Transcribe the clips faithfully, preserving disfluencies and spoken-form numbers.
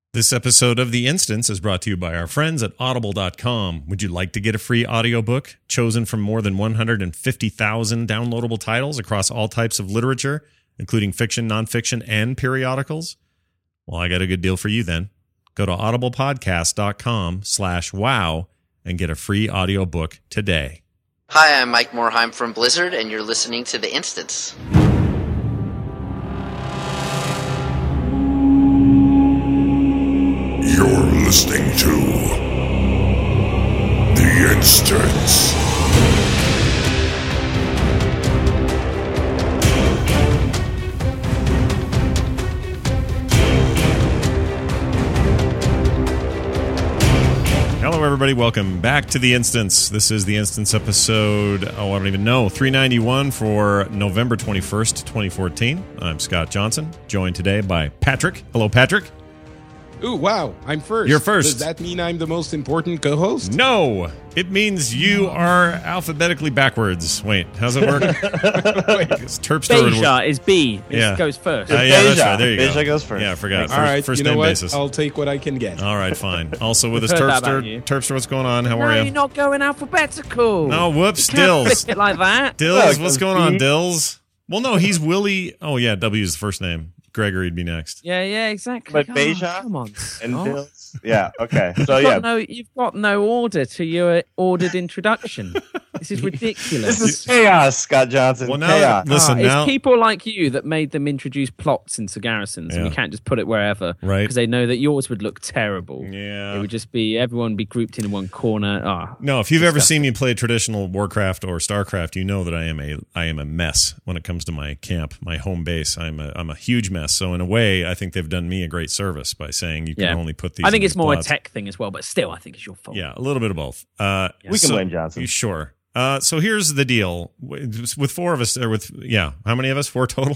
This episode of The Instance is brought to you by our friends at audible dot com. Would you like to get a free audiobook chosen from more than one hundred fifty thousand downloadable titles across all types of literature, including fiction, nonfiction, and periodicals? Well, I got a good deal for you then. Go to audible podcast dot com slash wow and get a free audiobook today. Hi, I'm Mike Morheim from Blizzard, and you're listening to The Instance. You're listening to The Instance. Hello, everybody. Welcome back to The Instance. This is The Instance episode, oh, I don't even know, three ninety-one for November twenty-first, twenty fourteen. I'm Scott Johnson, joined today by Patrick. Hello, Patrick. Ooh, wow, I'm first. You're first. Does that mean I'm the most important co-host? No, it means you are alphabetically backwards. Wait, how's it work? Terpster Beja is B. It Yeah. goes first. Uh, yeah, that's Beja. right. There you go. Beja goes first. Yeah, I forgot. First, All right, first you know name what? basis. I'll take what I can get. All right, fine. Also with us, We've heard that about Terpster. you. Terpster, what's going on? How no, are you? you're not going alphabetical. No, whoops, You can't Dills. flip it like that. Dills, Look, what's going on, B. Dills? Well, no, he's Willie. Oh, yeah, W is the first name. Gregory'd be next. Yeah, yeah, exactly. But Oh, Beja come on. And Scott. Dills. Yeah, okay. So, You've yeah. got no, you've got no order to your ordered introduction. This is ridiculous. This is chaos, Scott Johnson. Well, now, chaos. listen, Ah, now. it's people like you that made them introduce plots into garrisons, and Yeah. we can't just put it wherever, Right. Because they know that yours would look terrible. Yeah. It would just be everyone would be grouped in one corner. Ah, No, if you've ever Disgusting. seen me play traditional Warcraft or Starcraft, you know that I am a I am a mess when it comes to my camp, my home base. I'm a I'm a huge mess. So in a way, I think they've done me a great service by saying you can Yeah. only put these. I think in it's these more plots. a tech thing as well, but still, I think it's your fault. Yeah, a little bit of both. Uh, We can blame Johnson. you- Sure. Uh, so here's the deal: with with four of us, or with yeah, how many of us? Four total.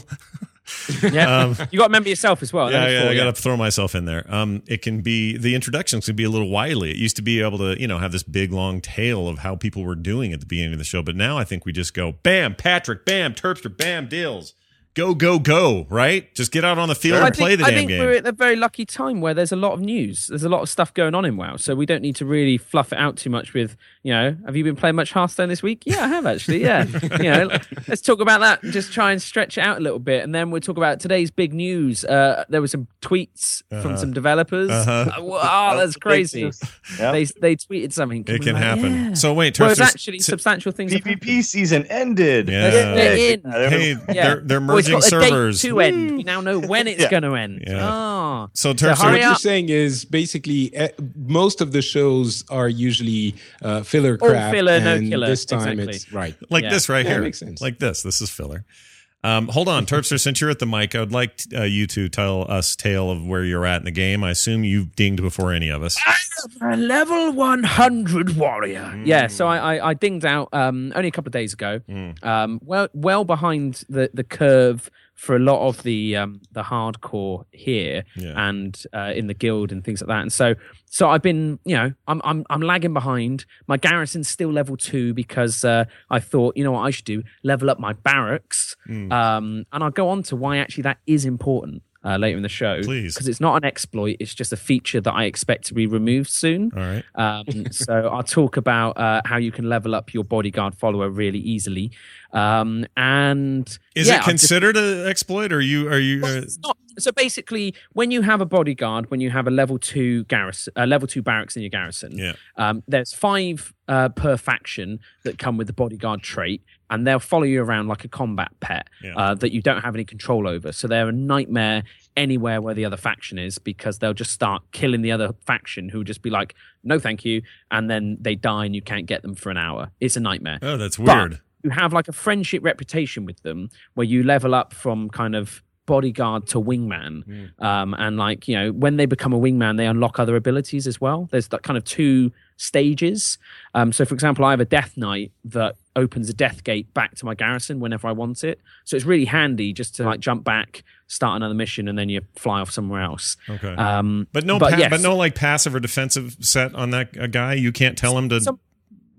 Yeah. Um, You got to remember yourself as well. Yeah, That was yeah, four, I got to throw myself in there. Um, it can be the introductions can be a little wily. It used to be able to, you know, have this big long tale of how people were doing at the beginning of the show, but now I think we just go, bam, Patrick, bam, Terpster, bam, Dills, go, go, go, right? Just get out on the field Well, I and think, play the I damn think game. we're at a very lucky time where there's a lot of news. There's a lot of stuff going on in WoW, so we don't need to really fluff it out too much with, you know, have you been playing much Hearthstone this week? Yeah, I have actually, yeah. you know, let's talk about that and just try and stretch it out a little bit, and then we'll talk about today's big news. Uh, there were some tweets Uh-huh. from some developers. Uh-huh. Uh, wow, that's crazy. Yep. They they tweeted something. It can Like, happen. yeah. So wait, Well, it's Terpster's- actually substantial things. have happened. PvP season ended. Yeah. They're, they're in. Yeah, Hey, Yeah. they're they're Well, it's merging got a servers. date to end. We now know when it's Yeah. going to end. Yeah. Ah. So So Terpster, hurry What you're up. saying is basically uh, most of the shows are usually uh, filler All crap. filler, no and killer. This time Exactly. it's right. like Yeah. this right Yeah, here, makes sense. like this. This is filler. Um, hold on, Terpster. Since you're at the mic, I would like uh, you to tell us tale of where you're at in the game. I assume you've dinged before any of us. A level one hundred warrior. Yeah, so I, I, I dinged out um, only a couple of days ago. Mm. Um, well, well behind the, the curve for a lot of the um, the hardcore here Yeah. and uh, in the guild and things like that. And so, so I've been, you know, I'm I'm I'm lagging behind. My garrison's still level two because uh, I thought, you know what, I should do level up my barracks. Mm. Um, and I'll go on to why actually that is important. Uh, later in the show, Please. because it's not an exploit; it's just a feature that I expect to be removed soon. All right. Um, so I'll talk about uh, how you can level up your bodyguard follower really easily. Um, and Is yeah, it I've just- considered an exploit? Or are you are you? Uh, it's not. So basically, when you have a bodyguard, when you have a level two garrison, uh, level two barracks in your garrison, Yeah. um, there's five uh, per faction that come with the bodyguard trait, and they'll follow you around like a combat pet Yeah. uh, that you don't have any control over. So they're a nightmare anywhere where the other faction is, because they'll just start killing the other faction, who will just be like, "No, thank you," and then they die, and you can't get them for an hour. It's a nightmare. Oh, that's But weird. you have like a friendship reputation with them where you level up from kind of bodyguard to wingman. Um, and like, you know, when they become a wingman, they unlock other abilities as well. There's that kind of two stages. Um, so for example, I have a death knight that opens a death gate back to my garrison whenever I want it. So it's really handy just to like jump back, start another mission, and then you fly off somewhere else. Okay. Um, But no, but pa- yes. but no, like passive or defensive set on that uh, guy. You can't tell him to. Some-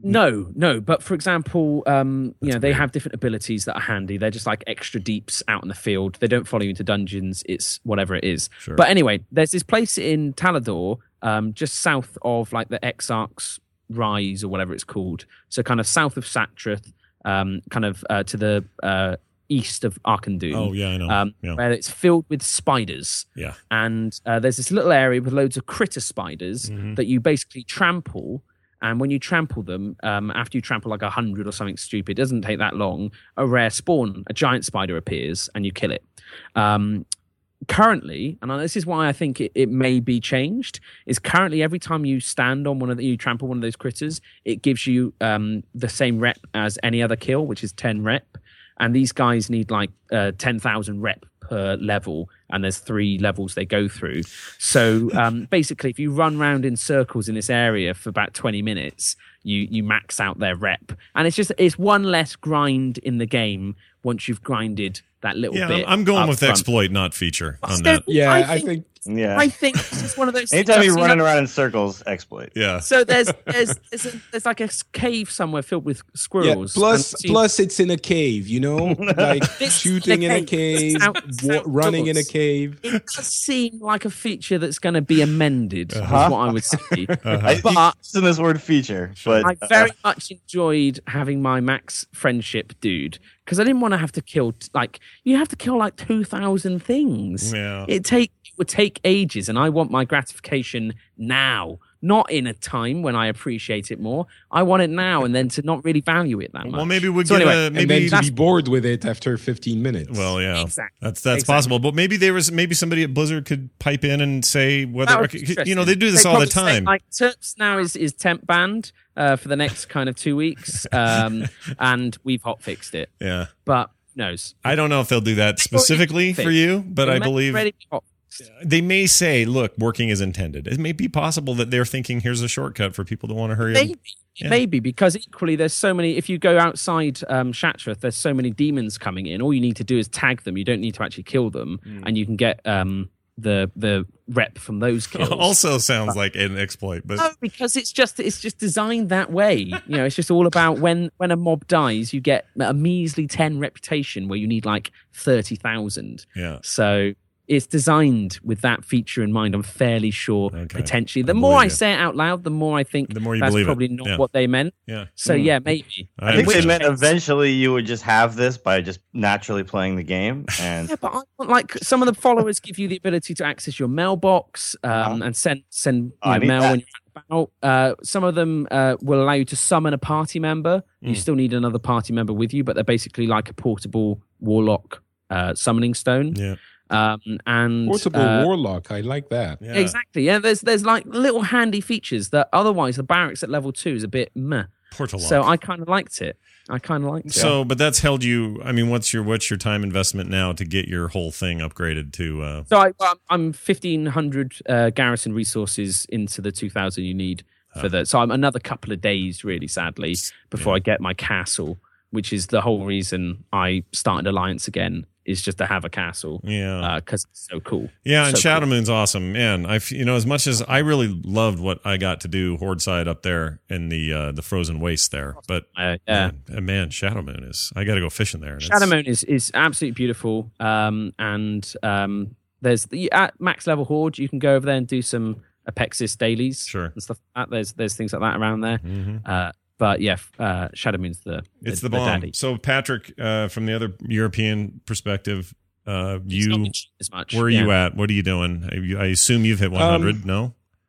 No, no. But for example, um, you know, they have different abilities that are handy. They're just like extra deeps out in the field. They don't follow you into dungeons. It's whatever it is. Sure. But anyway, there's this place in Talador, um, just south of like the Exarch's Rise or whatever it's called. So kind of south of Satrath, um, kind of uh, to the uh, east of Arkandun. Oh, yeah, I know. Um, Yeah. Where it's filled with spiders. Yeah. And uh, there's this little area with loads of critter spiders Mm-hmm. that you basically trample. And when you trample them, um, after you trample like a hundred or something stupid, it doesn't take that long, a rare spawn, a giant spider appears and you kill it. Um, currently, and this is why I think it, it may be changed, is currently every time you stand on one of the, you trample one of those critters, it gives you um, the same rep as any other kill, which is ten rep. And these guys need like uh, ten thousand rep per level, and there's three levels they go through. So um, basically, if you run around in circles in this area for about twenty minutes, you you max out their rep, and it's just it's one less grind in the game once you've grinded that little Yeah, bit. I'm going up with front. exploit, not feature on So that. Yeah, I I think, think Yeah. I think this is one of those. Anytime things, you're you running know, around in circles, exploit. Yeah. So there's there's there's, a, there's like a cave somewhere filled with yeah. squirrels. Plus, and you- plus, it's in a cave. You know, like This- shooting in a okay, cave, out- wa- outdoors. running in a cave. it does seem like a feature that's going to be amended. Is Uh-huh. what I would say. I think But it's in this word feature, but I very much enjoyed having my max friendship dude because I didn't want to have to kill t- like you have to kill like two thousand things. Yeah. It take it would take ages, and I want my gratification now, not in a time when I appreciate it more. I want it now, and then to not really value it that much. Well, maybe we'll So get anyway, a And then maybe. to be bored with it after fifteen minutes. Well, yeah, Exactly. that's that's Exactly. possible. But maybe there was maybe somebody at Blizzard could pipe in and say whether That would be you know interesting. they do this They'd all the probably say, time. like Terps now is is temp banned uh, for the next kind of two weeks, um, and we've hot fixed it. Yeah, But who knows? I don't know if they'll do that specifically for you, but I It may believe already be hot fixed. they may say, "Look, working as intended." It may be possible that they're thinking, "Here's a shortcut for people that want to hurry up." Maybe, Yeah. maybe because equally there's so many. If you go outside um, Shatrath, there's so many demons coming in. All you need to do is tag them. You don't need to actually kill them, Hmm. and you can get um, the the rep from those kills. Also sounds like an exploit, but No, because it's just it's just designed that way. You know, it's just all about when when a mob dies, you get a measly ten reputation where you need like thirty thousand. yeah. So it's designed with that feature in mind. I'm fairly sure. Okay. Potentially, the I more believe I you. say it out loud, the more I think The more you that's believe it. probably not Yeah. what they meant. Yeah. So yeah, maybe. I think understand. they meant eventually you would just have this by just naturally playing the game. And Yeah, but I want like some of the followers give you the ability to access your mailbox um, Uh-huh. and send send Oh, I you know, need mail that. when you're out. Uh, some of them uh, will allow you to summon a party member. You Mm. still need another party member with you, but they're basically like a portable warlock uh, summoning stone. Yeah. Um, and Portable uh, warlock. I like that. Yeah. exactly. Yeah, there's there's like little handy features that otherwise the barracks at level two is a bit meh. Portal So lock. I kind of liked it. I kind of liked it. So, but that's held you. I mean, what's your what's your time investment now to get your whole thing upgraded to? Uh, So I, I'm- I'm fifteen hundred uh, garrison resources into the two thousand you need for the. So I'm another couple of days, really, sadly, before I get my castle, which is the whole reason I started Alliance again. Is just to have a castle, yeah, because it's so cool. yeah, and So Shadow cool. Moon's awesome, man. I, f- you know, as much as I really loved what I got to do Horde side up there in the uh, the frozen waste there, but Uh, yeah. man, man, Shadow Moon is. I got to go fishing there. and it's- Shadow Moon is is absolutely beautiful, um, and um, there's the at max level Horde. You can go over there and do some Apexis dailies, Sure. and stuff like that. There's there's things like that around there. Mhm. Uh, but yeah, uh, Shadow Moon's the, It's the bomb. daddy. So, Patrick, uh, from the other European perspective, uh, It's not you, been cheap as much. where are yeah. you at? What are you doing? I, I assume you've hit one hundred. no,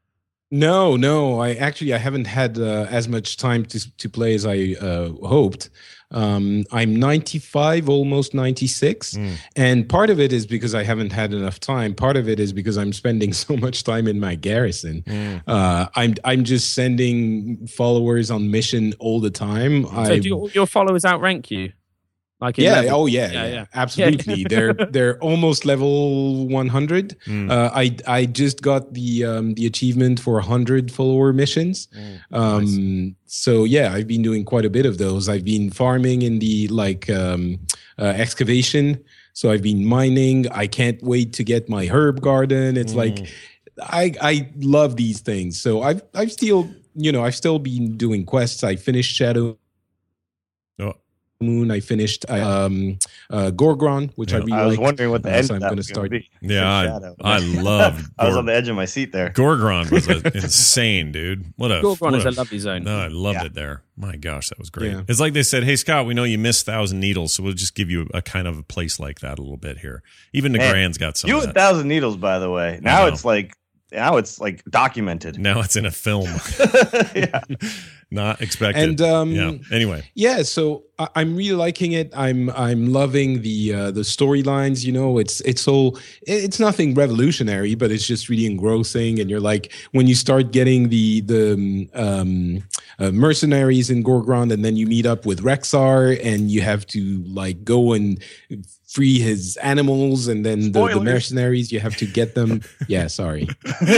No, no. I actually I haven't had uh, as much time to to play as I uh, hoped. Um, I'm ninety-five, almost ninety-six, Mm. and part of it is because I haven't had enough time. Part of it is because I'm spending so much time in my garrison. Mm. Uh, I'm I'm just sending followers on mission all the time. So I, do all your followers outrank you? Like in yeah, level? oh yeah, Yeah, yeah, yeah. absolutely. they're they're almost level one hundred. Mm. Uh, I I just got the um, the achievement for one hundred follower missions. Mm. Um, So yeah, I've been doing quite a bit of those. I've been farming in the like um, uh, excavation. So I've been mining. I can't wait to get my herb garden. It's Mm. like I I love these things. So I've I've still you know, I've still been doing quests. I finished Shadow Oh. Moon. I finished um, uh, Gorgron, which I Yeah. really I was liked. wondering what the Uh, end so of I'm that gonna was start- gonna be. Yeah, Shadow. I, I love. I was Gor- on the edge of my seat there. Gorgron was a, insane, dude. What a Gorgron what is a lovely zone. No, I loved Yeah. it there. My gosh, that was great. Yeah. It's like they said, "Hey Scott, we know you missed Thousand Needles, so we'll just give you a kind of a place like that a little bit here." Even Man, Negrand's got some. You of and that. Thousand Needles, by the way. Now know. it's like now it's like documented. Now it's in a film. Yeah. Not expected. And um, yeah. Anyway, Yeah, so I- I'm really liking it. I'm I'm loving the uh, the storylines. You know, it's it's all it's nothing revolutionary, but it's just really engrossing. And you're like, when you start getting the the um, uh, mercenaries in Gorgron, and then you meet up with Rexar, and you have to like go and free his animals, and then the, the Spoilers. mercenaries, you have to get them. Yeah, sorry.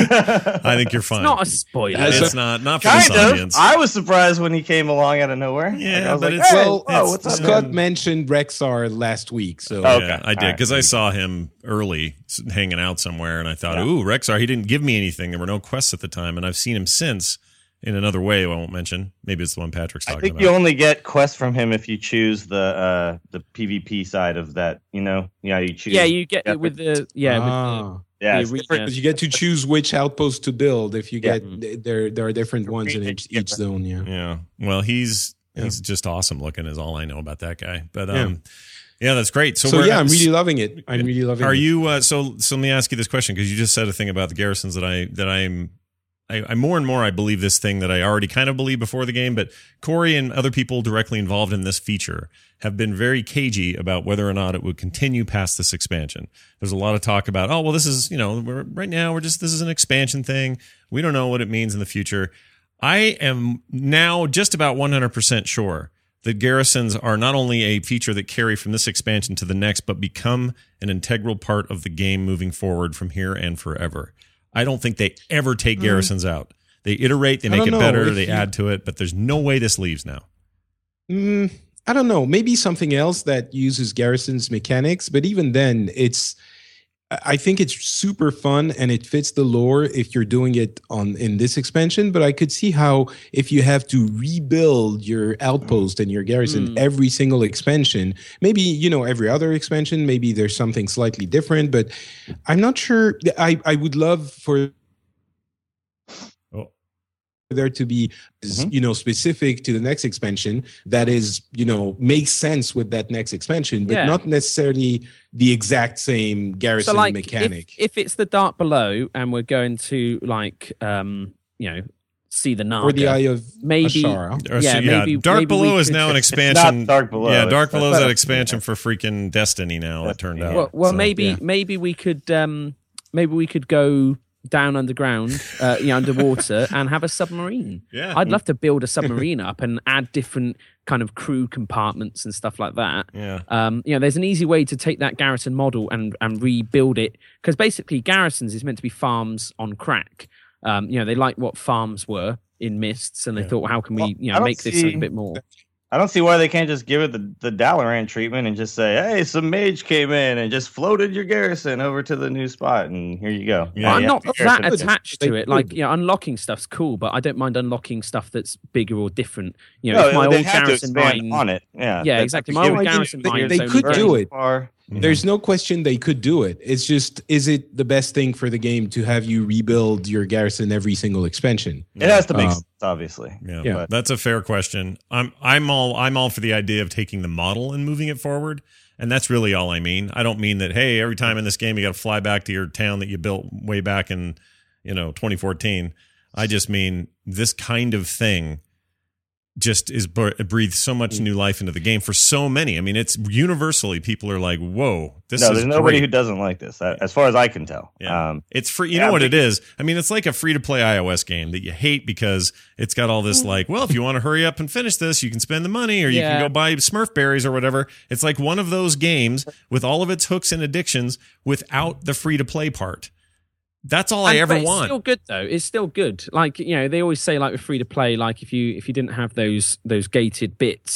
I think you're fine. It's not a spoiler. As It's not not for Kind this of. audience. I was surprised when he came along out of nowhere. Yeah, Like, I was but like, it's- hey, Well, oh, it's- what's up, Scott man? mentioned Rexar last week, so Okay. Yeah, I did All right. because I saw him early s- hanging out somewhere, and I thought, Yeah. "Ooh, Rexar." He didn't give me anything. There were no quests at the time, and I've seen him since in another way. I won't mention. Maybe it's the one Patrick's I talking think about. you only get quests from him if you choose the uh, the PvP side of that. You know, yeah, you choose. yeah, you get Yeah. it with the yeah. With Ah. yeah, the it's arena. different. Because you get to choose which outpost to build. If you Yeah. get there, there are different ones in each, each zone. Yeah. Yeah. Well, he's Yeah. he's just awesome looking. Is all I know about that guy. But um, yeah, that's great. So, So, we're, yeah, I'm really loving it. I'm really loving Are it. you? Uh, so so let me ask you this question because you just said a thing about the garrisons that I that I'm. I, I more and more I believe this thing that I already kind of believed before the game, but Corey and other people directly involved in this feature have been very cagey about whether or not it would continue past this expansion. There's a lot of talk about, oh well, this is you know we're, right now we're just this is an expansion thing. We don't know what it means in the future. I am now just about one hundred percent sure that garrisons are not only a feature that carry from this expansion to the next, but become an integral part of the game moving forward from here and forever. I don't think they ever take garrisons out. They iterate, they I make don't it know. better, If they you- add to it, but there's no way this leaves now. Mm, I don't know. Maybe something else that uses garrisons mechanics, but even then, it's. I I think it's super fun and it fits the lore if you're doing it on in this expansion. But I could see how if you have to rebuild your outpost and your garrison Mm. every single expansion, maybe you know every other expansion, maybe there's something slightly different. But I'm not sure. I I would love for Oh. there to be Mhm. you know specific to the next expansion that is you know makes sense with that next expansion, but Yeah. not necessarily the exact same garrison so like mechanic. If, if it's the Dark Below and we're going to like um you know see the Naga, or the Eye of maybe Ashara. Or Yeah, so, maybe- Dark maybe Below we is could- now an It's expansion. not Dark Below, Yeah, it's Dark not- Below is that expansion for freaking Destiny now. It turned out. well, well So, maybe yeah. maybe we could um maybe we could go down underground, uh, you know, underwater, and have a submarine. Yeah. I'd love to build a submarine up and add different kind of crew compartments and stuff like that. Yeah. Um, you know, there's an easy way to take that garrison model and and rebuild it because basically garrisons is meant to be farms on crack. Um, you know, they like what farms were in Mists, and they Yeah. thought, well, how can we, Well, you I know, don't make this see- something a bit more? I don't see why they can't just give it the, the Dalaran treatment and just say, hey, some mage came in and just floated your garrison over to the new spot, and here you go. Yeah, Well, I'm you not have your that garrison. attached to They it. Like, could. you know, unlocking stuff's cool, but I don't mind unlocking stuff that's bigger or different. You know, No, if my they old have to garrison expand mine, on it. Yeah, Yeah, That- exactly. to My give old it- garrison they- mine's they only could very do it. far. There's no question they could do it. It's just, is it the best thing for the game to have you rebuild your garrison every single expansion? It has to make Uh, sense, obviously. Yeah, Yeah. that's a fair question. I'm I'm all I'm all for the idea of taking the model and moving it forward, and that's really all I mean. I don't mean that hey, every time in this game you got to fly back to your town that you built way back in you know twenty fourteen. I just mean this kind of thing just is it breathes so much new life into the game for so many. I mean, it's universally people are like, "Whoa, this no, is there's nobody great." who doesn't like this, uh, as far as I can tell. Yeah. Um, It's free. You yeah, know what but- it is? I mean, it's like a free to play iOS game that you hate because it's got all this like, well, if you want to hurry up and finish this, you can spend the money or you Yeah. can go buy Smurf berries or whatever. It's like one of those games with all of its hooks and addictions without the free to play part. That's all I And- ever but it's want. still good though. It's still good. Like, you know, they always say like with free to play, like if you if you didn't have those those gated bits,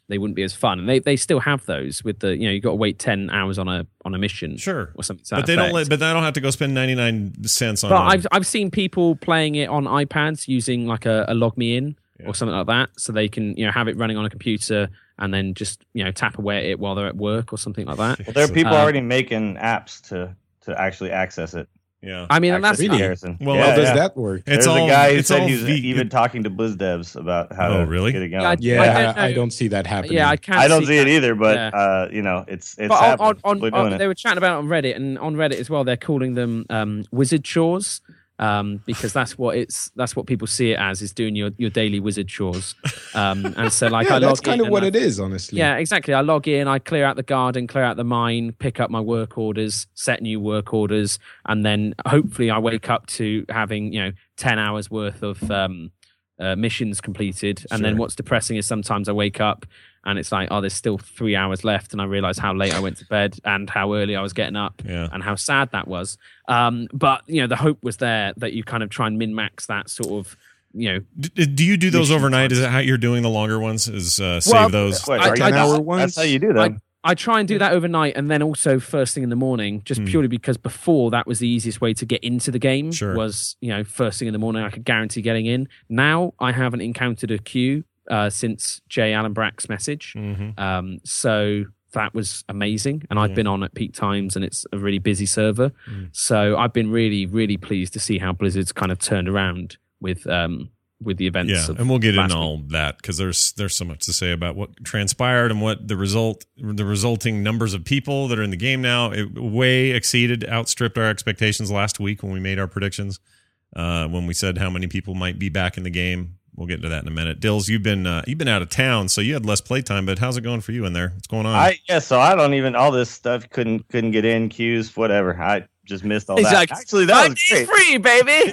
they wouldn't be as fun. And they, they still have those with the, you know, you got to wait ten hours on a on a mission, sure, or something. To but that they effect. don't. Let, but they don't have to go spend ninety-nine cents on. But a, I've I've seen people playing it on iPads using like a, a log me in Yeah. or something like that, so they can, you know, have it running on a computer and then just, you know, tap away at it while they're at work or something like that. Well, there are people Uh, already making apps to to actually access it. Yeah. I mean, and that's Access Really? Garrison. Well, yeah, How does yeah. that work? It's There's all. a guy who it's said all he was v- even talking to Blizz devs about how Oh, to really? get it going. Yeah, I- Yeah, I I don't don't, know. see that happening. Yeah, I can't. I don't see see it that. either, but Yeah. uh, you know, it's it's But on, happening. on, People are on, doing on, it. they were chatting about it on Reddit, and on Reddit as well, they're calling them um, wizard chores. Um, because that's what it's that's what people see it as, is doing your, your daily wizard chores. Um, and so like yeah, I log that's kind in of what and I- it is, honestly. Yeah, exactly. I log in, I clear out the garden, clear out the mine, pick up my work orders, set new work orders, and then hopefully I wake up to having, you know, ten hours worth of um, uh, missions completed. And then Sure. what's depressing is sometimes I wake up and it's like, oh, there's still three hours left, and I realize how late I went to bed and how early I was getting up, Yeah. and how sad that was. Um, but you know, the hope was there that you kind of try and min max that sort of, you know. D- do you do those Mission overnight? Is times. that how you're doing the longer ones? Is uh, save Well, those? Wait, I- are you- I- ten-hour that's ones? how you do them. I try and do that overnight, and then also first thing in the morning, just Hmm. purely because before that was the easiest way to get into the game. Sure. Was, you know, first thing in the morning, I could guarantee getting in. Now I haven't encountered a queue uh, since J. Allen Brack's message, Mhm. um, so that was amazing. And I've Yeah. been on at peak times, and it's a really busy server. Mm. So I've been really, really pleased to see how Blizzard's kind of turned around with um, with the events. Yeah, of and we'll get last into week. all that because there's there's so much to say about what transpired and what the result, the resulting numbers of people that are in the game now. It way exceeded, outstripped our expectations last week when we made our predictions. Uh, when we said how many people might be back in the game, we'll get into that in a minute. Dills, you've been uh, you've been out of town, so you had less playtime. But how's it going for you in there? What's going on? I yeah, so I don't even all this stuff couldn't couldn't get in queues, whatever. I just missed all He's that. like, Actually, that "Five was days great. free, baby.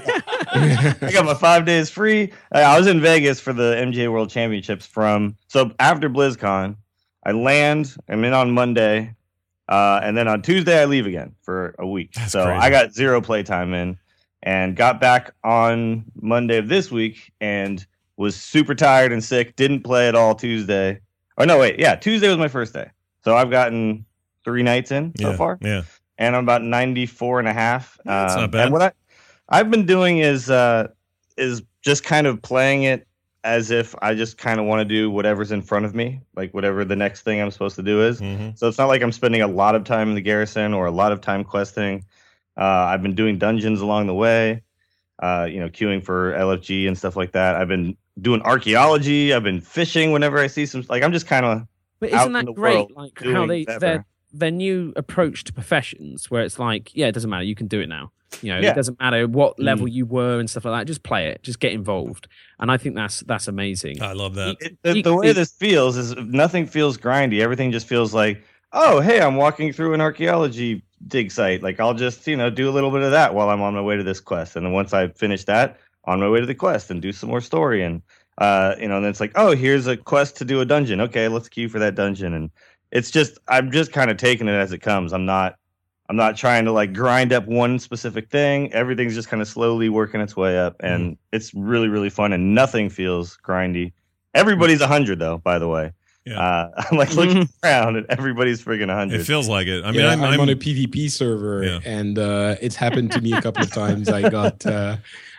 I got my five days free. Uh, I was in Vegas for the M G A World Championships from so after BlizzCon, I land. I'm in on Monday, uh, and then on Tuesday I leave again for a week. That's so crazy. I got zero playtime in, and got back on Monday of this week and was super tired and sick. Didn't play at all Tuesday. Oh no, wait, yeah, Tuesday was my first day. So I've gotten three nights in so yeah, far yeah. and I'm about ninety-four and a half. That's Um, not bad. And what I, I've been doing is uh, is just kind of playing it as if I just kind of want to do whatever's in front of me, like whatever the next thing I'm supposed to do is. hmm So it's not like I'm spending a lot of time in the garrison or a lot of time questing. Uh, I've been doing dungeons along the way, uh, you know, queuing for L F G and stuff like that. I've been doing archaeology. I've been fishing whenever I see some. Like I'm just kind of But out isn't in that the great? world Like doing how they whatever. their their new approach to professions, where it's like, yeah, it doesn't matter, you can do it now. You know, Yeah. it doesn't matter what Mm. level you were and stuff like that. Just play it, just get involved, and I think that's that's amazing. I love that. It, the, the way this feels is nothing feels grindy. Everything just feels like, oh, hey, I'm walking through an archaeology dig site. Like I'll just, you know, do a little bit of that while I'm on my way to this quest. And then once I finish that, on my way to the quest and do some more story. And, uh, you know, and then it's like, oh, here's a quest to do a dungeon. Okay, let's queue for that dungeon. And it's just, I'm just kind of taking it as it comes. I'm not, I'm not trying to like grind up one specific thing. Everything's just kind of slowly working its way up. And it's really, really fun. And nothing feels grindy. Everybody's a hundred though, by the way. Yeah. Uh, I'm like looking around and everybody's friggin' a hundred. It feels like it. I mean, Yeah, I'm, I'm, I'm, on a PvP server, Yeah. and uh, it's happened to me a couple of times. I got uh,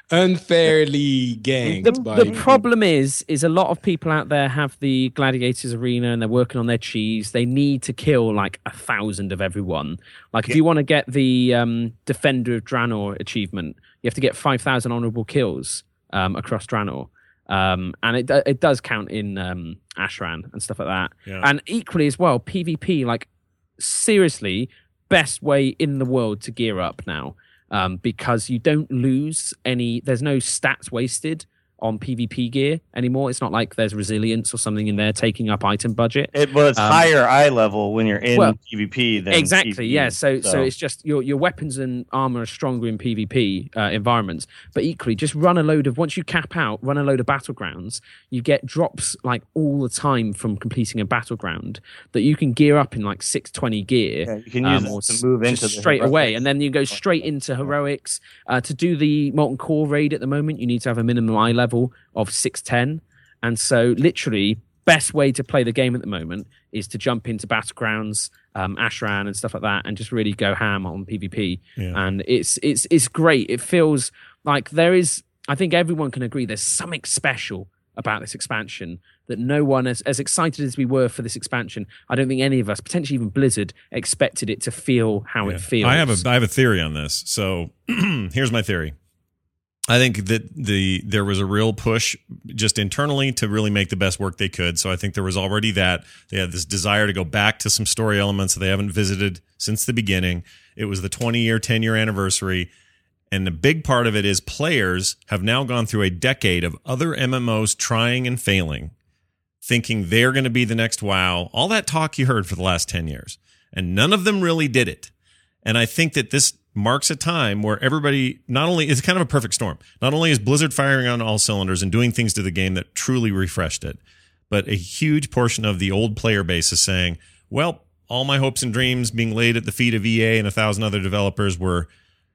unfairly ganked The, by the problem is, is a lot of people out there have the gladiators arena and they're working on their cheese. They need to kill like a thousand of everyone. Like if you want to get the um, Defender of Draenor achievement, you have to get five thousand honorable kills um, across Draenor. Um, and it it does count in um, Ashran and stuff like that. Yeah. And equally as well, PvP, like seriously, best way in the world to gear up now. Um, because you don't lose any, there's no stats wasted on PvP gear anymore. It's not like there's resilience or something in there taking up item budget. It, well, it's Um, higher eye level when you're in well, PvP than Exactly, PvE, yeah. So, so it's just your your weapons and armor are stronger in PvP uh, environments, but equally, just run a load of once you cap out, run a load of battlegrounds. You get drops like all the time from completing a battleground that you can gear up in like six twenty gear. yeah, you can use um, it or to move just into the straight away, heroics. and then you go straight into heroics. Uh, to do the Molten Core raid at the moment, you need to have a minimum eye level of six ten, and so literally best way to play the game at the moment is to jump into Battlegrounds, um, Ashran, and stuff like that, and just really go ham on PvP. Yeah. And it's it's it's great. It feels like there is. I think everyone can agree there's something special about this expansion that no one, as, as excited as we were for this expansion, I don't think any of us, potentially even Blizzard, expected it to feel how Yeah. it feels. I have a I have a theory on this. So here's my theory. I think that the there was a real push just internally to really make the best work they could. So I think there was already that. They had this desire to go back to some story elements that they haven't visited since the beginning. It was the twenty-year, ten-year anniversary. And the big part of it is players have now gone through a decade of other M M Os trying and failing, thinking they're going to be the next WoW. All that talk you heard for the last ten years. And none of them really did it. And I think that this marks a time where everybody not only it's kind of a perfect storm. Not only is Blizzard firing on all cylinders and doing things to the game that truly refreshed it, but a huge portion of the old player base is saying, well, all my hopes and dreams being laid at the feet of E A and a thousand other developers were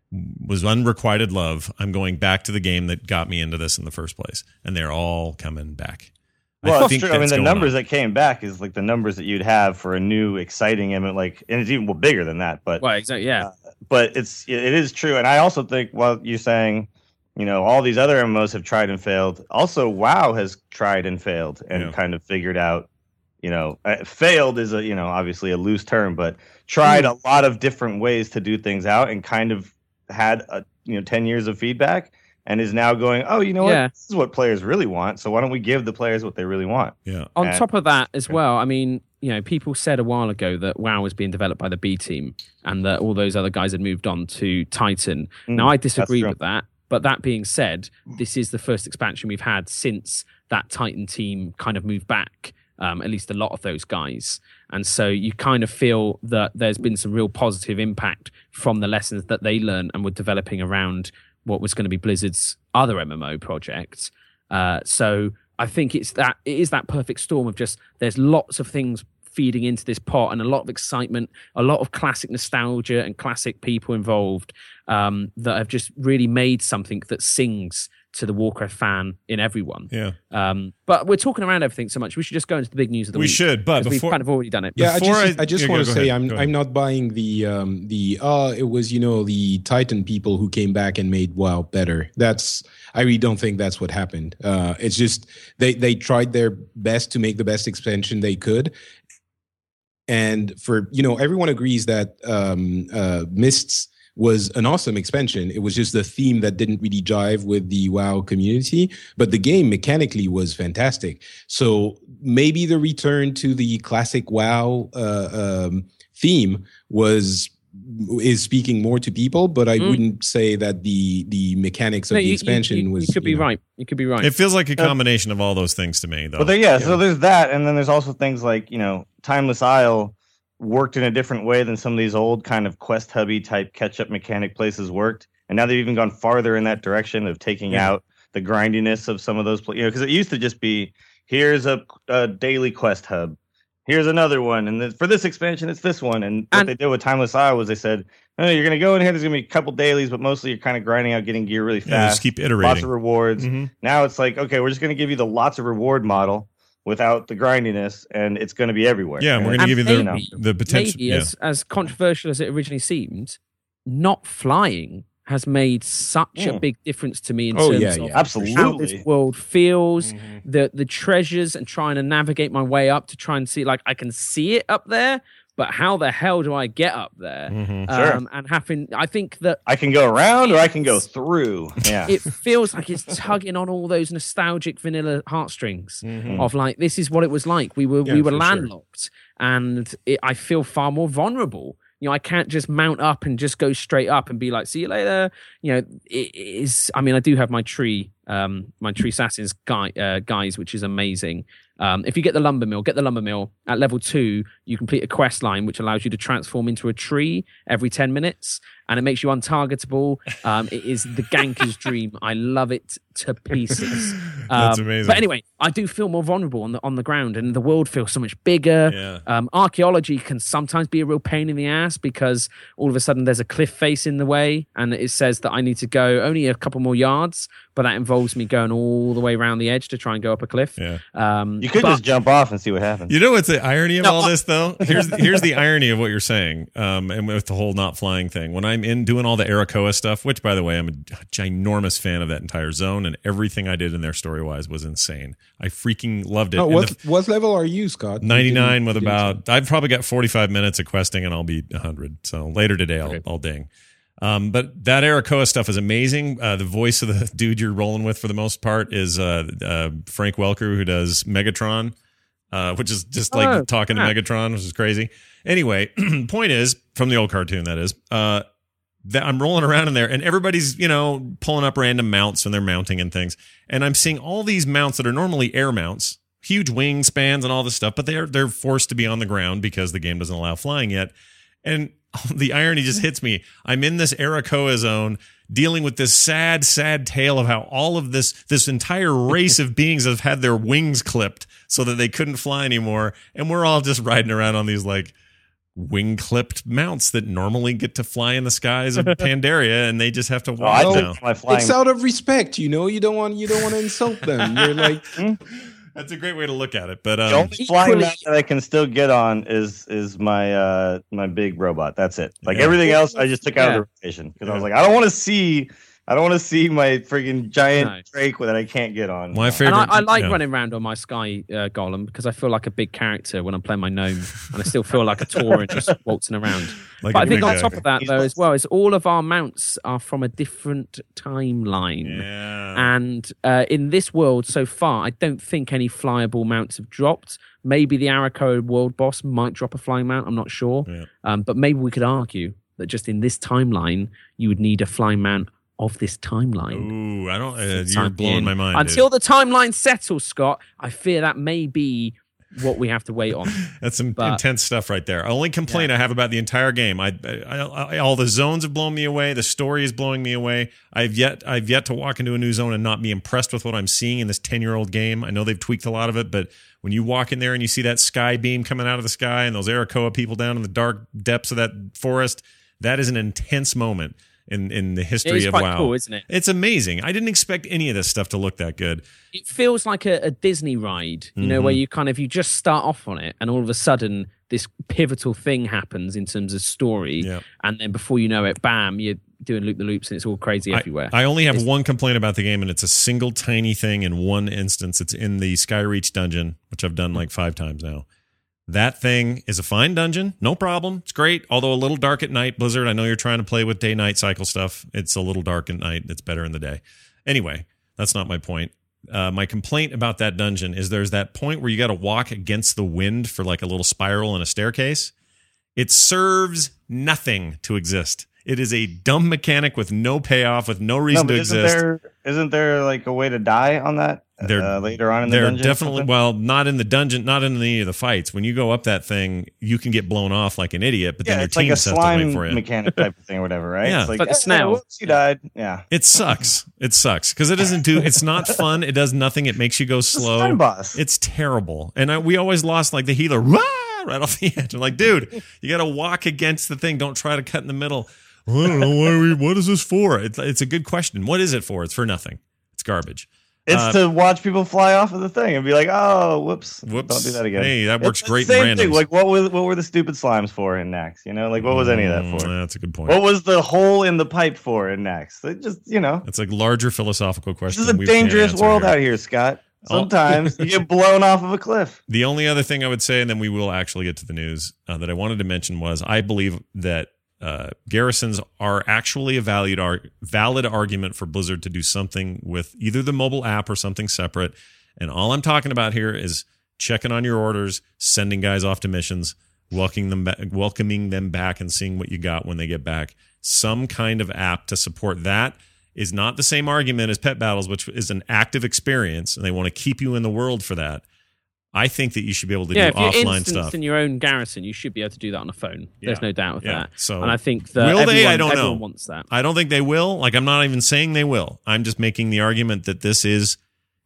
was unrequited love. I'm going back to the game that got me into this in the first place. And they're all coming back. Well, I it's true. I mean, that's the going numbers on. that came back is like the numbers that you'd have for a new, exciting, and like, and it's even well, bigger than that. But Well, exactly. Yeah. Uh, but it's it is true, and I also think while you're saying, you know, all these other M M Os have tried and failed. Also, WoW has tried and failed, and Yeah. kind of figured out, you know, uh, failed is a you know obviously a loose term, but tried a lot of different ways to do things out, and kind of had a you know ten years of feedback. And is now going, oh, you know what? Yeah. This is what players really want. So why don't we give the players what they really want? Yeah. On And- top of that as well, I mean, you know, people said a while ago that WoW was being developed by the B team and that all those other guys had moved on to Titan. Mm, now, I disagree true. with that. But that being said, this is the first expansion we've had since that Titan team kind of moved back, um, at least a lot of those guys. And so you kind of feel that there's been some real positive impact from the lessons that they learned and were developing around what was going to be Blizzard's other M M O project. Uh, so I think it's that it is that perfect storm of just there's lots of things feeding into this pot and a lot of excitement, a lot of classic nostalgia and classic people involved um, that have just really made something that sings to the Warcraft fan in everyone. Yeah. Um, but we're talking around everything so much. We should just go into the big news of the We week. should, but 'cause before- we've kind of already done it. Yeah, I Before just, I- I, just yeah, want go to say ahead, I'm go ahead. I'm not buying the um the uh it was you know the Titan people who came back and made WoW better. That's I really don't think that's what happened. Uh, it's just they they tried their best to make the best expansion they could, and for you know everyone agrees that um uh Mists was an awesome expansion. It was just the theme that didn't really jive with the WoW community, but the game mechanically was fantastic. So maybe the return to the classic WoW uh, um, theme was is speaking more to people, but I Mm. wouldn't say that the the mechanics of No, the you, you- expansion you, was. you could be know, right. You could be right. It feels like a combination of all those things to me, though. Well, there, yeah, So there's that, and then there's also things like you know, Timeless Isle worked in a different way than some of these old kind of quest hubby type catch up mechanic places worked, and now they've even gone farther in that direction of taking Yeah. out the grindiness of some of those. Pl- you know, because it used to just be here's a, a daily quest hub, here's another one, and then for this expansion it's this one. And what And- they did with Timeless Isle was they said, oh, you're going to go in here. There's going to be a couple dailies, but mostly you're kind of grinding out, getting gear really yeah, fast. just keep Lots iterating. of rewards. Mhm. Now it's like, okay, we're just going to give you the lots of reward model without the grindiness, and it's going to be everywhere. Yeah, and we're And going to And give you the maybe- the potential. Maybe, Yeah. as, as controversial as it originally seemed, not flying has made such a Mm. big difference to me in Oh, terms yeah, of yeah, how absolutely. this world feels, Mm-hmm. the the treasures, and trying to navigate my way up to try and see. Like I can see it up there, but how the hell do I get up there? Mhm. Sure. Um, and having, I think that I can go around or I can go through. Yeah. it feels like it's tugging on all those nostalgic vanilla heartstrings Mhm. of like this is what it was like. We were Yeah, we were for sure. landlocked, and it, I feel far more vulnerable. You know, I can't just mount up and just go straight up and be like, "See you later." You know, it is. I mean, I do have my tree, um, my tree assassins guy, uh, guys, which is amazing. Um, if you get the lumber mill, get the lumber mill at level two, you complete a quest line which allows you to transform into a tree every ten minutes, and it makes you untargetable. Um, it is the ganker's dream. I love it to pieces. That's Um, amazing. But anyway, I do feel more vulnerable on the on the ground, and the world feels so much bigger. Yeah. Um, archaeology can sometimes be a real pain in the ass because all of a sudden there's a cliff face in the way, and it says that I need to go only a couple more yards, but that involves me going all the way around the edge to try and go up a cliff. Yeah. Um, You could but- just jump off and see what happens. You know what's the irony of No, all I- this, though? Here's here's the irony of what you're saying, um, and with the whole not flying thing. When I'm in doing all the Arakoa stuff, which, by the way, I'm a ginormous fan of that entire zone, and everything I did in there story-wise was insane. I freaking loved it. Oh, And what the- what level are you, Scott? You ninety-nine didn't- with you didn't about, I've probably got forty-five minutes of questing, and I'll be one hundred. So later today, I'll, Okay. I'll ding. Um, but that Arakoa stuff is amazing. Uh, the voice of the dude you're rolling with for the most part is uh, uh, Frank Welker, who does Megatron, uh, which is just like Oh, talking yeah. to Megatron, which is crazy. Anyway, point is, from the old cartoon, that is, uh, that I'm rolling around in there, and everybody's, you know, pulling up random mounts when they're mounting and things. And I'm seeing all these mounts that are normally air mounts, huge wingspans and all this stuff, but they're they're forced to be on the ground because the game doesn't allow flying yet. And the irony just hits me. I'm in this Arakoa zone dealing with this sad, sad tale of how all of this, this entire race of beings have had their wings clipped so that they couldn't fly anymore. And we're all just riding around on these like wing clipped mounts that normally get to fly in the skies of Pandaria, and they just have to Oh, I walk took now. my flying. It's out of respect, you know. You don't want you don't want to insult them. You're like, That's a great way to look at it. But The um, only flying Equally- mount that I can still get on is is my uh my big robot. That's it. Like Yeah. everything else, I just took out Yeah. of the rotation because I was Yeah. like, I don't want to see, I don't want to see my freaking giant No. Drake that I can't get on. my And favorite. I, I like yeah. running around on my Sky uh, Golem because I feel like a big character when I'm playing my gnome, and I still feel like a Tauren just waltzing around. Like but a I think big on guy. top of that, though, as well, is all of our mounts are from a different timeline. Yeah. And uh, in this world so far, I don't think any flyable mounts have dropped. Maybe the Arakoa world boss might drop a flying mount. I'm not sure. Yeah. Um, but maybe we could argue that just in this timeline, you would need a flying mount of this timeline. Ooh, I don't. Uh, for the you're time blowing being. my mind. Until dude. the timeline settles, Scott, I fear that may be what we have to wait on. That's some But- intense stuff right there. Only complaint I have about the entire game. I, I, I, all the zones have blown me away. The story is blowing me away. I've yet, I've yet to walk into a new zone and not be impressed with what I'm seeing in this ten year old game. I know they've tweaked a lot of it, but when you walk in there and you see that sky beam coming out of the sky and those Arakoa people down in the dark depths of that forest, that is an intense moment in, in the It history is of quite WoW. cool, isn't it? It's amazing. I didn't expect any of this stuff to look that good. It feels like a, a Disney ride, you know, Mm-hmm. where you kind of you just start off on it, and all of a sudden this pivotal thing happens in terms of story, Yeah. and then before you know it, bam, you're doing loop the loops, and it's all crazy I- everywhere. I, only have It's- one complaint about the game, and it's a single tiny thing in one instance. It's in the Skyreach dungeon, which I've done like five times now. That thing is a fine dungeon, no problem. It's great, although a little dark at night. Blizzard, I know you're trying to play with day-night cycle stuff. It's a little dark at night. It's better in the day. Anyway, that's not my point. Uh, my complaint about that dungeon is there's that point where you got to walk against the wind for like a little spiral and a staircase. It serves nothing to exist. It is a dumb mechanic with no payoff, with no No, reason but to isn't exist. there isn't there like a way to die on that There- uh, later on in the They're dungeon? or definitely something? well, not in the dungeon, not in any of the fights. When you go up that thing, you can get blown off like an idiot, but then yeah, your it's like team a has to wait slime for you. mechanic type of thing or whatever, right? Yeah. It's like, Like the "Eh, snail." whoops, you died. Yeah. It sucks. It sucks because it doesn't do. It's not fun. It does nothing. It makes you go It's a slow. slime boss. It's terrible. And I, we always lost like the healer rah, right off the edge. I'm like, dude, you got to walk against the thing. Don't try to cut in the middle. Well, I don't know why we. What is this for? It's it's a good question. What is it for? It's for nothing. It's garbage. It's Uh, to watch people fly off of the thing and be like, "Oh, whoops, Whoops. don't do that again." Hey, that works It's the great in same thing. randoms. Like, what were what were the stupid slimes for in Nax? You know, like what was any of that Mm, for? That's a good point. What was the hole in the pipe for in Nax? It just, you know, It's a larger philosophical this question. is a we can't dangerous answer world here. out here, Scott. Oh. Sometimes you get blown off of a cliff. The only other thing I would say, and then we will actually get to the news uh, that I wanted to mention was I believe that uh, garrisons are actually a valid, ar- valid argument for Blizzard to do something with either the mobile app or something separate. And all I'm talking about here is checking on your orders, sending guys off to missions, welcoming them, ba- welcoming them back and seeing what you got when they get back. Some kind of app to support that is not the same argument as Pet Battles, which is an active experience, and they want to keep you in the world for that. I think that you should be able to yeah, do if you're offline instanced stuff. in your own garrison, you should be able to do that on a phone. There's Yeah. no doubt with Yeah. that. So and I think that will they? everyone, I don't everyone know. wants that. I don't think they will. Like, I'm not even saying they will. I'm just making the argument that this is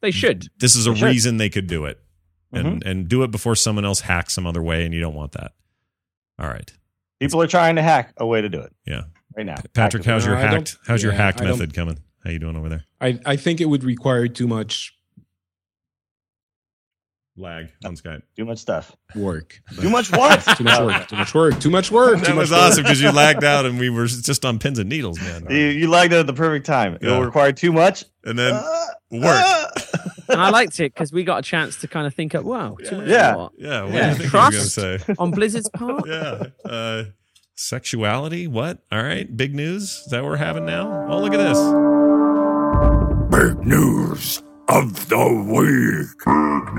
They should. This is a They should. reason they could do it. And and do it before someone else hacks some other way, and you don't want that. All right. People are trying to hack a way to do it. Yeah. Right now. Patrick, Actively. how's your No, I hacked don't- how's your yeah, hacked I don't- method coming? How you doing over there? I, I think it would require too much Lag on Skype. Too much stuff. work. Too much what? Too much work. Too much work. Too much work. That too was much work. awesome because you lagged out and we were just on pins and needles, man. You, you lagged out at the perfect time. Yeah. It'll require too much. And then Uh, work. uh. And I liked it because we got a chance to kind of think up, wow, too much Yeah. what? Yeah, what Yeah. do you think you were Trust. going to say? On Blizzard's part? Yeah. Uh, sexuality? What? All right. Big news? Is that what we're having now? Oh, look at this. Big news of the week. Big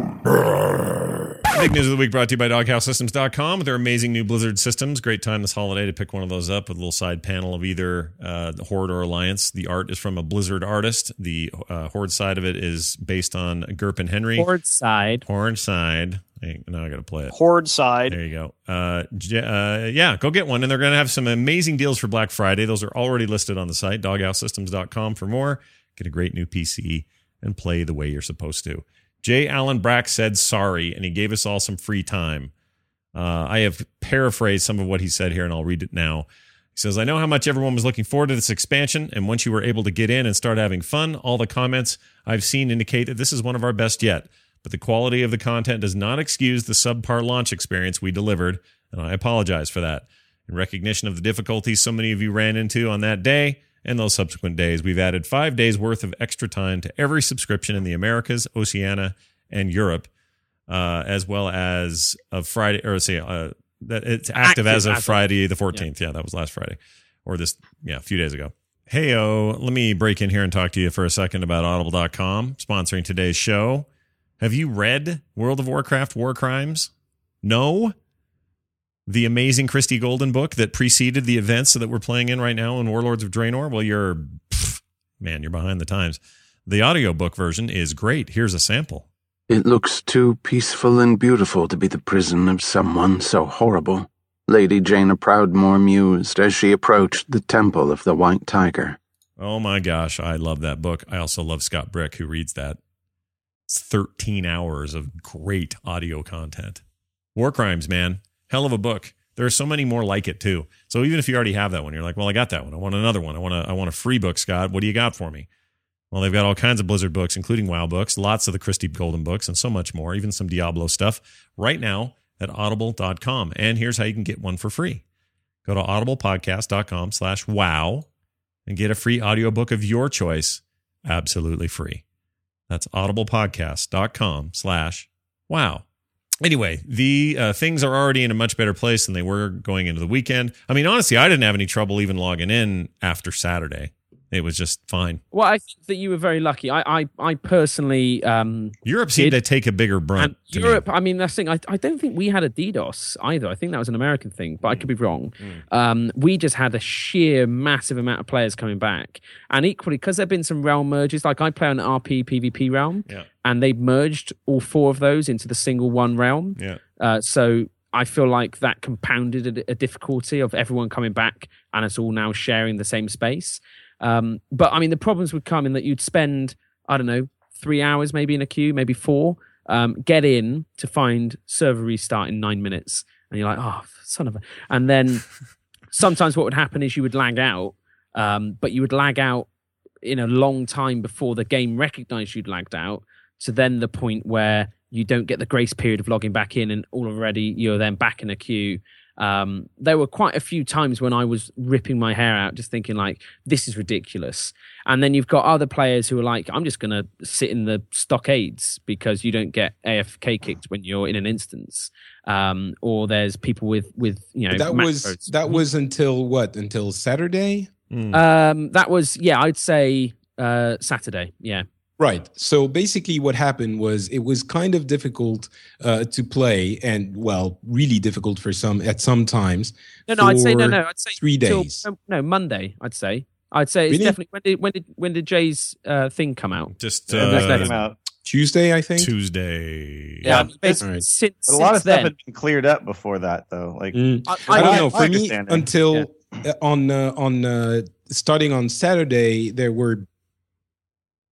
news. Big news of the week brought to you by doghouse systems dot com with their amazing new Blizzard systems. Great time this holiday to pick one of those up with a little side panel of either uh, the Horde or Alliance. The art is from a Blizzard artist. The uh, Horde side of it is based on Gerp and Henry. Horde side. Horde side. Hey, now I got to play it. Horde side. There you go. Uh, j- uh, yeah, go get one. And they're going to have some amazing deals for Black Friday. Those are already listed on the site, doghouse systems dot com for more. Get a great new P C and play the way you're supposed to. J. Allen Brack said sorry, and he gave us all some free time. Uh, I have paraphrased some of what he said here, and I'll read it now. He says, I know how much everyone was looking forward to this expansion, and once you were able to get in and start having fun, all the comments I've seen indicate that this is one of our best yet. But the quality of the content does not excuse the subpar launch experience we delivered, and I apologize for that. In recognition of the difficulties so many of you ran into on that day and those subsequent days, we've added five days worth of extra time to every subscription in the Americas, Oceania, and Europe, uh, as well as of Friday, or say, uh, that it's active, Active as of as of- Friday the fourteenth. Yeah. yeah, that was last Friday, or this, yeah, a few days ago. Hey, oh, let me break in here and talk to you for a second about audible dot com, sponsoring today's show. Have you read World of Warcraft War Crimes? No? The amazing Christie Golden book that preceded the events that we're playing in right now in Warlords of Draenor? Well, you're, pff, man, you're behind the times. The audiobook version is great. Here's a sample. It looks too peaceful and beautiful to be the prison of someone so horrible, Lady Jaina Proudmoore mused as she approached the Temple of the White Tiger. Oh my gosh, I love that book. I also love Scott Brick, who reads that. It's thirteen hours of great audio content. War Crimes, man. Hell of a book. There are so many more like it too. So even if you already have that one, you're like, well, I got that one. I want another one. I want a, I want a free book, Scott. What do you got for me? Well, they've got all kinds of Blizzard books, including WoW books, lots of the Christie Golden books, and so much more, even some Diablo stuff right now at audible dot com. And here's how you can get one for free. Go to audiblepodcast.com slash wow and get a free audiobook of your choice absolutely free. That's audiblepodcast.com slash wow. Anyway, the uh, things are already in a much better place than they were going into the weekend. I mean, honestly, I didn't have any trouble even logging in after Saturday. It was just fine. Well, I think that you were very lucky. I, I, I personally, um, Europe seemed Did- to take a bigger brunt. and to Europe. me. I mean, that's the thing. I, I don't think we had a DDoS either. I think that was an American thing, but I could be wrong. Mm. Um, we just had a sheer massive amount of players coming back, and equally because there've been some realm merges. Like I play on an R P PvP realm, Yeah. and they merged all four of those into the single one realm. Yeah. Uh, so I feel like that compounded a, a difficulty of everyone coming back, and it's all now sharing the same space. Um, but I mean, the problems would come in that you'd spend, I don't know, three hours maybe in a queue, maybe four, um, get in to find server restart in nine minutes. And you're like, oh, son of a. And then sometimes what would happen is you would lag out, um, but you would lag out in a long time before the game recognized you'd lagged out. To then the point where you don't get the grace period of logging back in and already you're then back in a queue. Um, there were quite a few times when I was ripping my hair out, just thinking like, this is ridiculous. And then you've got other players who are like, I'm just going to sit in the stockades because you don't get A F K kicked when you're in an instance. Um, or there's people with, with, you know, That was macros. that was until what? Until Saturday? Mm. Um, that was, yeah, I'd say uh, Saturday. Yeah. Right. So basically what happened was it was kind of difficult uh, to play and, well, really difficult for some at some times. No, no, I'd say, no, for no, I'd say three till- days. no, no, Monday, I'd say. I'd say it's Really? definitely, when did, when did, when did Jay's uh, thing come out? Just Yeah, that uh, came out. Tuesday, I think. Tuesday. Yeah, Yeah. basically, All right. since, But a lot of since stuff then, had been cleared up before that, though. Like, Mm. I, I don't I- know. my For me, understanding. until uh, on uh, on uh, starting on Saturday, there were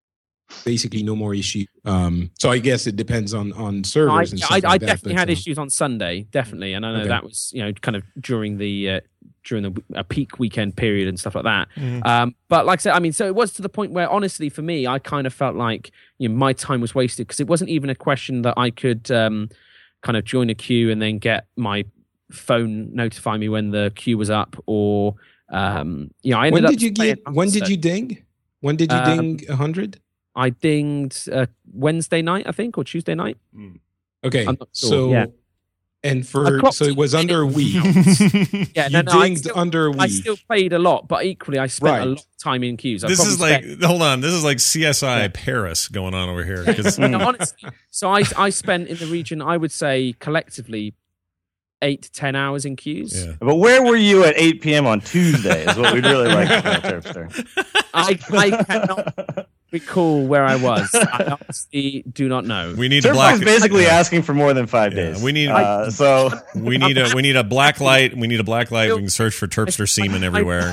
basically no more issue. Um, so I guess it depends on on servers. I, and stuff I, like I that, definitely but, had uh, issues on Sunday, definitely, and I know Okay. that was you know kind of during the uh, during the a peak weekend period and stuff like that. Mhm. Um, but like I said, I mean, so it was to the point where honestly, for me, I kind of felt like you know my time was wasted because it wasn't even a question that I could um, kind of join a queue and then get my phone notify me when the queue was up, or um, you know, I ended When up did you playing get? When did after. you ding? When did you Um, ding a hundred? I dinged uh, Wednesday night, I think, or Tuesday night. Okay, I'm not sure, so yeah. and I for clocked so it was it. under a week. Yeah, you no, no, I dinged still, under a I week. still played a lot, but equally I spent Right. a lot of time in queues. I This is probably like, spent- hold on, this is like C S I Paris going on over here. 'Cause- no, honestly. So I I spent in the region, I would say collectively eight to ten hours in queues. yeah. But where were you at eight p.m. on Tuesday? Is what we'd really like to know, Terpster. I I cannot recall where I was. I honestly do not know. We need a Terpster's black. basically yeah. asking for more than five Yeah, days. we need- uh, so. We need a we need a black light. We need a black light. We can search for Terpster semen everywhere.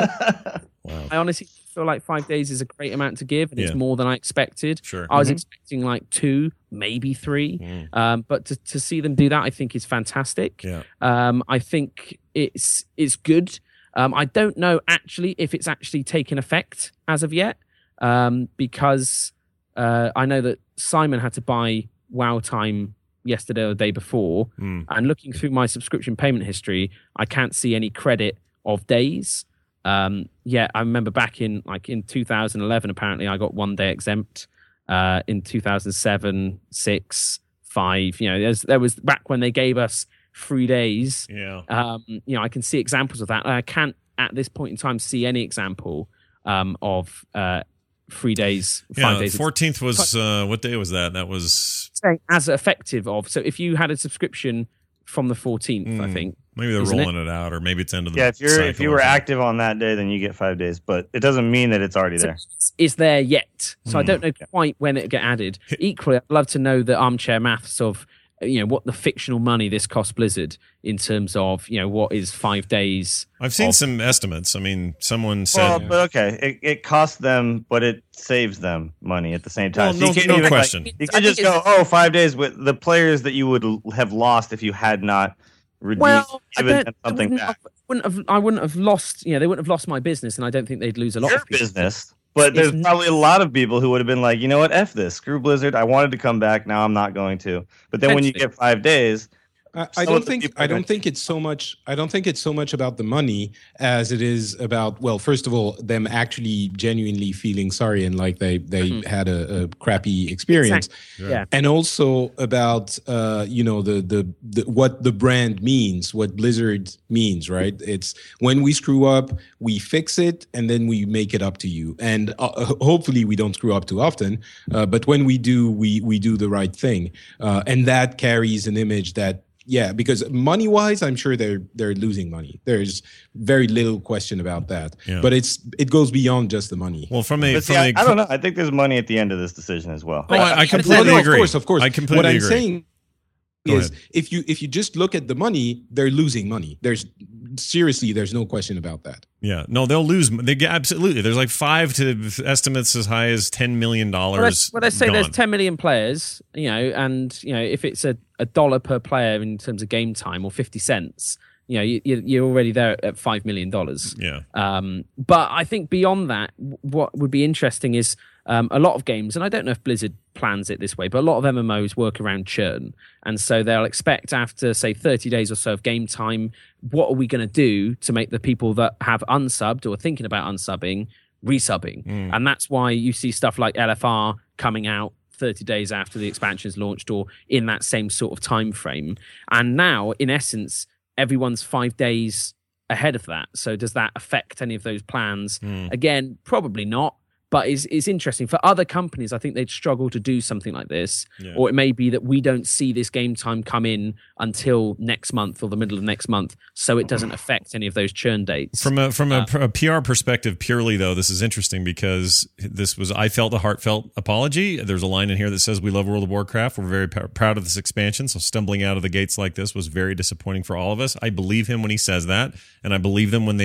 Wow. I honestly feel like five days is a great amount to give, and Yeah. it's more than I expected. Sure. I was Mhm. expecting like two, maybe three. Mm. Um, but to, to see them do that, I think is fantastic. Yeah. Um, I think it's it's good. Um, I don't know actually if it's actually taken effect as of yet, um, because uh, I know that Simon had to buy WoW time yesterday or the day before, Mm. and looking through my subscription payment history, I can't see any credit of days. Um, yeah, I remember back in like in two thousand eleven, apparently I got one day exempt. Uh, in two thousand seven, six, five, you know, there's, there was back when they gave us three days. Yeah. Um, you know, I can see examples of that. I can't at this point in time see any example um, of uh, three days, five Yeah. days. Fourteenth was uh, what day was that? That was Saying as effective of. So if you had a subscription from the fourteenth, I Mm. think. maybe they're Isn't it? rolling it? out, or maybe it's end of the Yeah, if you're cycle if you or were something. active on that day, then you get five days. But it doesn't mean that it's already So there. is there yet? So I Hmm. don't know quite when it get added. Equally, I'd love to know the armchair maths of you know what the fictional money this cost Blizzard in terms of you know what is five days. I've seen of- some estimates. I mean, someone said. Well, but okay, it, it costs them, but it saves them money at the same time. Well, So no- you can't no even, like, question. you I can think just go, it's- oh, five days with the players that you would l- have lost if you had not redeemed, Well, I given don't. them I something wouldn't, back. have, wouldn't have. I wouldn't have lost. You know, they wouldn't have lost my business, and I don't think they'd lose a lot Your of people. business. But It's- there's probably a lot of people who would have been like, you know what, F this, screw Blizzard. I wanted to come back, now I'm not going to. But then when you Potentially. get five days, I, I Some don't of the think people I are don't gonna- think it's so much I don't think it's so much about the money as it is about, well, first of all, them actually genuinely feeling sorry and like they they Mhm. had a, a crappy experience. Exactly. Yeah. And also about uh, you know the, the the what the brand means, what Blizzard means, right? It's when we screw up, we fix it, and then we make it up to you. And uh, hopefully, we don't screw up too often. Uh, but when we do, we we do the right thing, uh, and that carries an image that. Yeah, because money wise, I'm sure they're they're losing money. There's very little question about that. Yeah. But it's it goes beyond just the money. Well, from a but from see, I, a I don't know. I think there's money at the end of this decision as well. Oh, I, I Well, completely no, agree. Of course, of course. I completely what I'm agree. saying Go is, ahead. if you if you just look at the money, they're losing money. There's seriously, there's no question about that. Yeah, no, they'll lose. They get absolutely. There's like five to estimates as high as ten million Well, dollars. let's, well, let's say gone. there's ten million players, you know, and you know if it's a, a dollar per player in terms of game time or fifty cents, you know, you, you- you're already there at five million dollars. Yeah, Um, but I think beyond that, w- what would be interesting is um, a lot of games, and I don't know if Blizzard plans it this way, but a lot of M M Os work around churn. And so they'll expect after, say, thirty days or so of game time, what are we going to do to make the people that have unsubbed or are thinking about unsubbing, resubbing? Mm. And that's why you see stuff like L F R coming out thirty days after the expansion is launched or in that same sort of time frame. And now, in essence, everyone's five days ahead of that. So does that affect any of those plans? Mm. Again, probably not. But it's, it's interesting. For other companies, I think they'd struggle to do something like this. Yeah. Or it may be that we don't see this game time come in until next month or the middle of next month. So it doesn't affect any of those churn dates. From a from a, Uh, a P R perspective, purely though, this is interesting because this was I felt a heartfelt apology. There's a line in here that says, "We love World of Warcraft. We're very p- proud of this expansion. So stumbling out of the gates like this was very disappointing for all of us." I believe him when he says that, and I believe them when they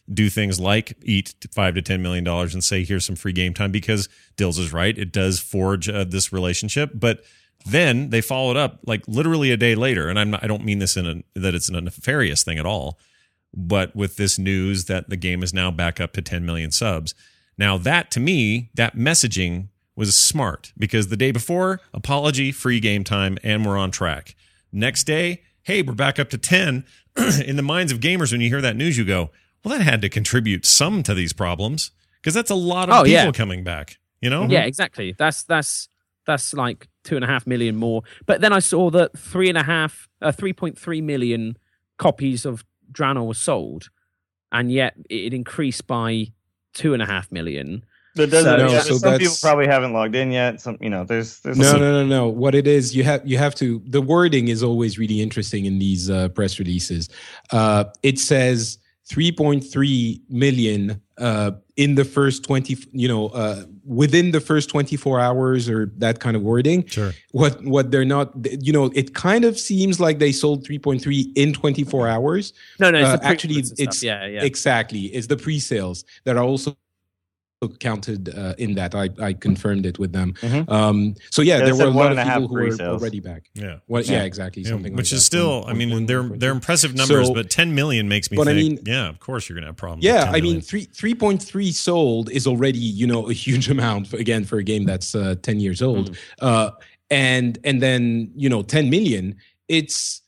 do things like eat five to ten million dollars and say, here's some free game time, because Dills is right. It does forge uh, this relationship. But then they followed up like literally a day later. And I'm not, I don't mean this in a, that it's a nefarious thing at all, but with this news that the game is now back up to ten million subs. Now that, to me, that messaging was smart, because the day before, apology, free game time, and we're on track. Next day, hey, we're back up to ten. In the minds of gamers, when you hear that news, you go, well, that had to contribute some to these problems, because that's a lot of Oh, people yeah. coming back, you know? Yeah, exactly. That's that's that's like two and a half million more. But then I saw that three and a half, uh, three point three million copies of Draenor were sold, and yet it increased by two and a half million. That doesn't. So- No, yeah, so some people that's- probably haven't logged in yet. Some, you know, there's there's No, some- no, no, no. What it is, you have you have to. The wording is always really interesting in these uh, press releases. Uh, it says three point three million uh, in the first twenty. You know, uh, within the first twenty-four hours, or that kind of wording. Sure. What what they're not. You know, it kind of seems like they sold three point three in twenty-four hours. No, no, it's Uh, the actually, pre-orders and stuff. it's yeah, yeah. exactly. It's the pre-sales that are also counted uh, in that. I, I confirmed it with them. Mhm. Um, so yeah, Yeah, there they were a said one lot and of a half people who were pre-sales. already back. Yeah. What? Yeah, Yeah. exactly. Yeah, Something which like is that. still, One- I mean, one- they're one point they're two. impressive numbers, So- but ten million makes me but I think, mean- yeah, of course you're gonna have problems. Yeah, with ten I mean, million. three three point three sold is already, you know, a huge amount for, again, for a game that's uh, ten years old. Uh, and and then, you know, ten million. It's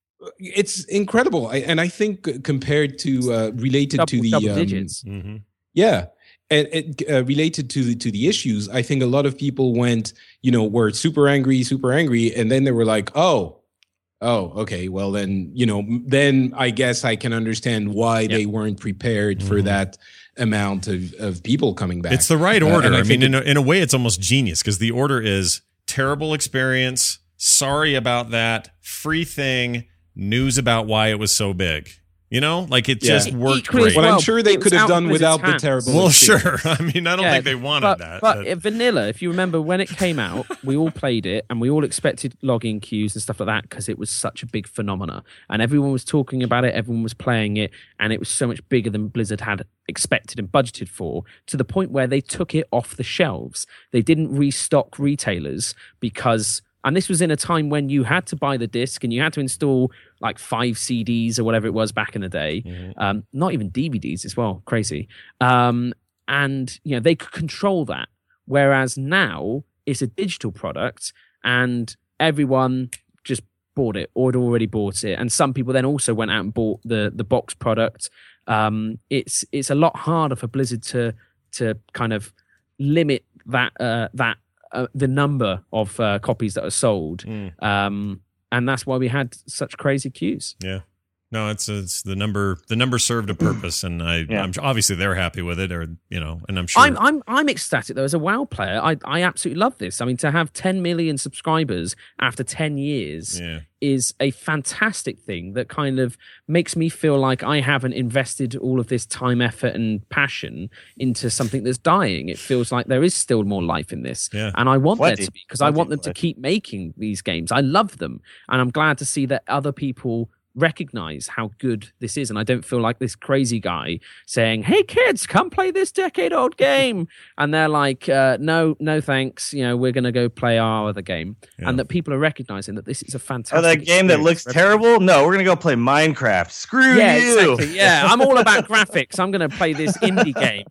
it's incredible, I, and I think compared to uh, related double, to the double um, digits. Mhm. Yeah. And it, uh, related to the to the issues, I think a lot of people went, you know, were super angry, super angry, and then they were like, "Oh, oh, okay, well then, you know, m- then I guess I can understand why they weren't prepared for Mhm. that amount of, of people coming back." It's the right Uh, order. and I I, mean, think in a, in a way, it's almost genius, because the order is terrible experience, sorry about that, free thing, news about why it was so big. You know, like it Yeah. just worked Equally as great. What well, I'm sure they it was could have out done of Blizzard's without the hands. terrible. Well, experience. sure. I mean, I don't Yeah, think they wanted but, that. But but- uh, vanilla, if you remember when it came out, we all played it and we all expected login queues and stuff like that, because it was such a big phenomena and everyone was talking about it, everyone was playing it, and it was so much bigger than Blizzard had expected and budgeted for, to the point where they took it off the shelves. They didn't restock retailers because, and this was in a time when you had to buy the disc and you had to install like five C Ds or whatever it was back in the day. Mhm. Um, not even D V Ds as well. Crazy. Um, and, you know, they could control that. Whereas now it's a digital product and everyone just bought it or had already bought it. And some people then also went out and bought the, the box product. Um, it's, it's a lot harder for Blizzard to, to kind of limit that, uh, that, uh, the number of uh, copies that are sold. Mm. Um, and that's why we had such crazy queues. Yeah. No, it's it's the number the number served a purpose, and I Yeah. I'm obviously they're happy with it, or you know, and I'm sure I'm I'm I'm ecstatic though as a WoW player. I I absolutely love this. I mean, to have ten million subscribers after ten years yeah. is a fantastic thing that kind of makes me feel like I haven't invested all of this time, effort, and passion into something that's dying. It feels like there is still more life in this, Yeah. and I want Plenty. there to be, because I Plenty want them of to life. keep making these games. I love them, and I'm glad to see that other people recognize how good this is, and I don't feel like this crazy guy saying, "Hey kids, come play this decade old game," and they're like, uh, no no thanks, you know, we're gonna go play our other game. Yeah. And that people are recognizing that this is a fantastic Oh, that game that experience looks for everyone. terrible? No, we're gonna go play Minecraft. Screw Yeah, you. exactly. Yeah, I'm all about graphics. I'm gonna play this indie game.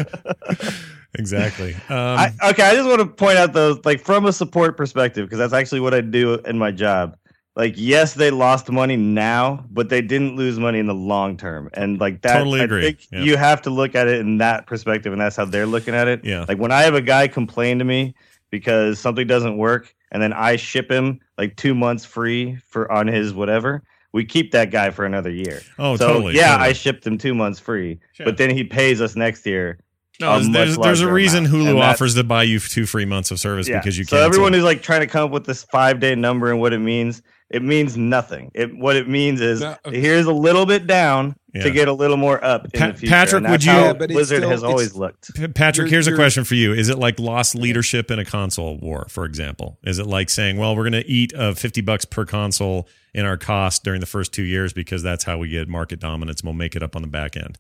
Exactly. Um, I, okay, I just want to point out though, like from a support perspective, because that's actually what I do in my job. Like, yes, they lost money now, but they didn't lose money in the long term. And like that, Totally I agree. think Yeah. you have to look at it in that perspective, and that's how they're looking at it. Yeah. Like when I have a guy complain to me because something doesn't work, and then I ship him like two months free for on his whatever, we keep that guy for another year. oh, so totally. yeah, totally. I shipped him two months free, Sure. but then he pays us next year. No, a there's, much there's, there's a larger reason amount. Hulu And that's- offers to buy you two free months of service because you so can't. everyone who's like trying to come up with this five day number and what it means, it means nothing. It what it means is No, okay. here's a little bit down Yeah. to get a little more up in Pa- the future. Patrick, and that's would you- how Yeah, but it's Blizzard still- has always it's- looked. P- Patrick, You're- here's a you're- question for you. Is it like lost leadership in a console war, for example? Is it like saying, well, we're going to eat uh, fifty bucks per console in our cost during the first two years because that's how we get market dominance and we'll make it up on the back end?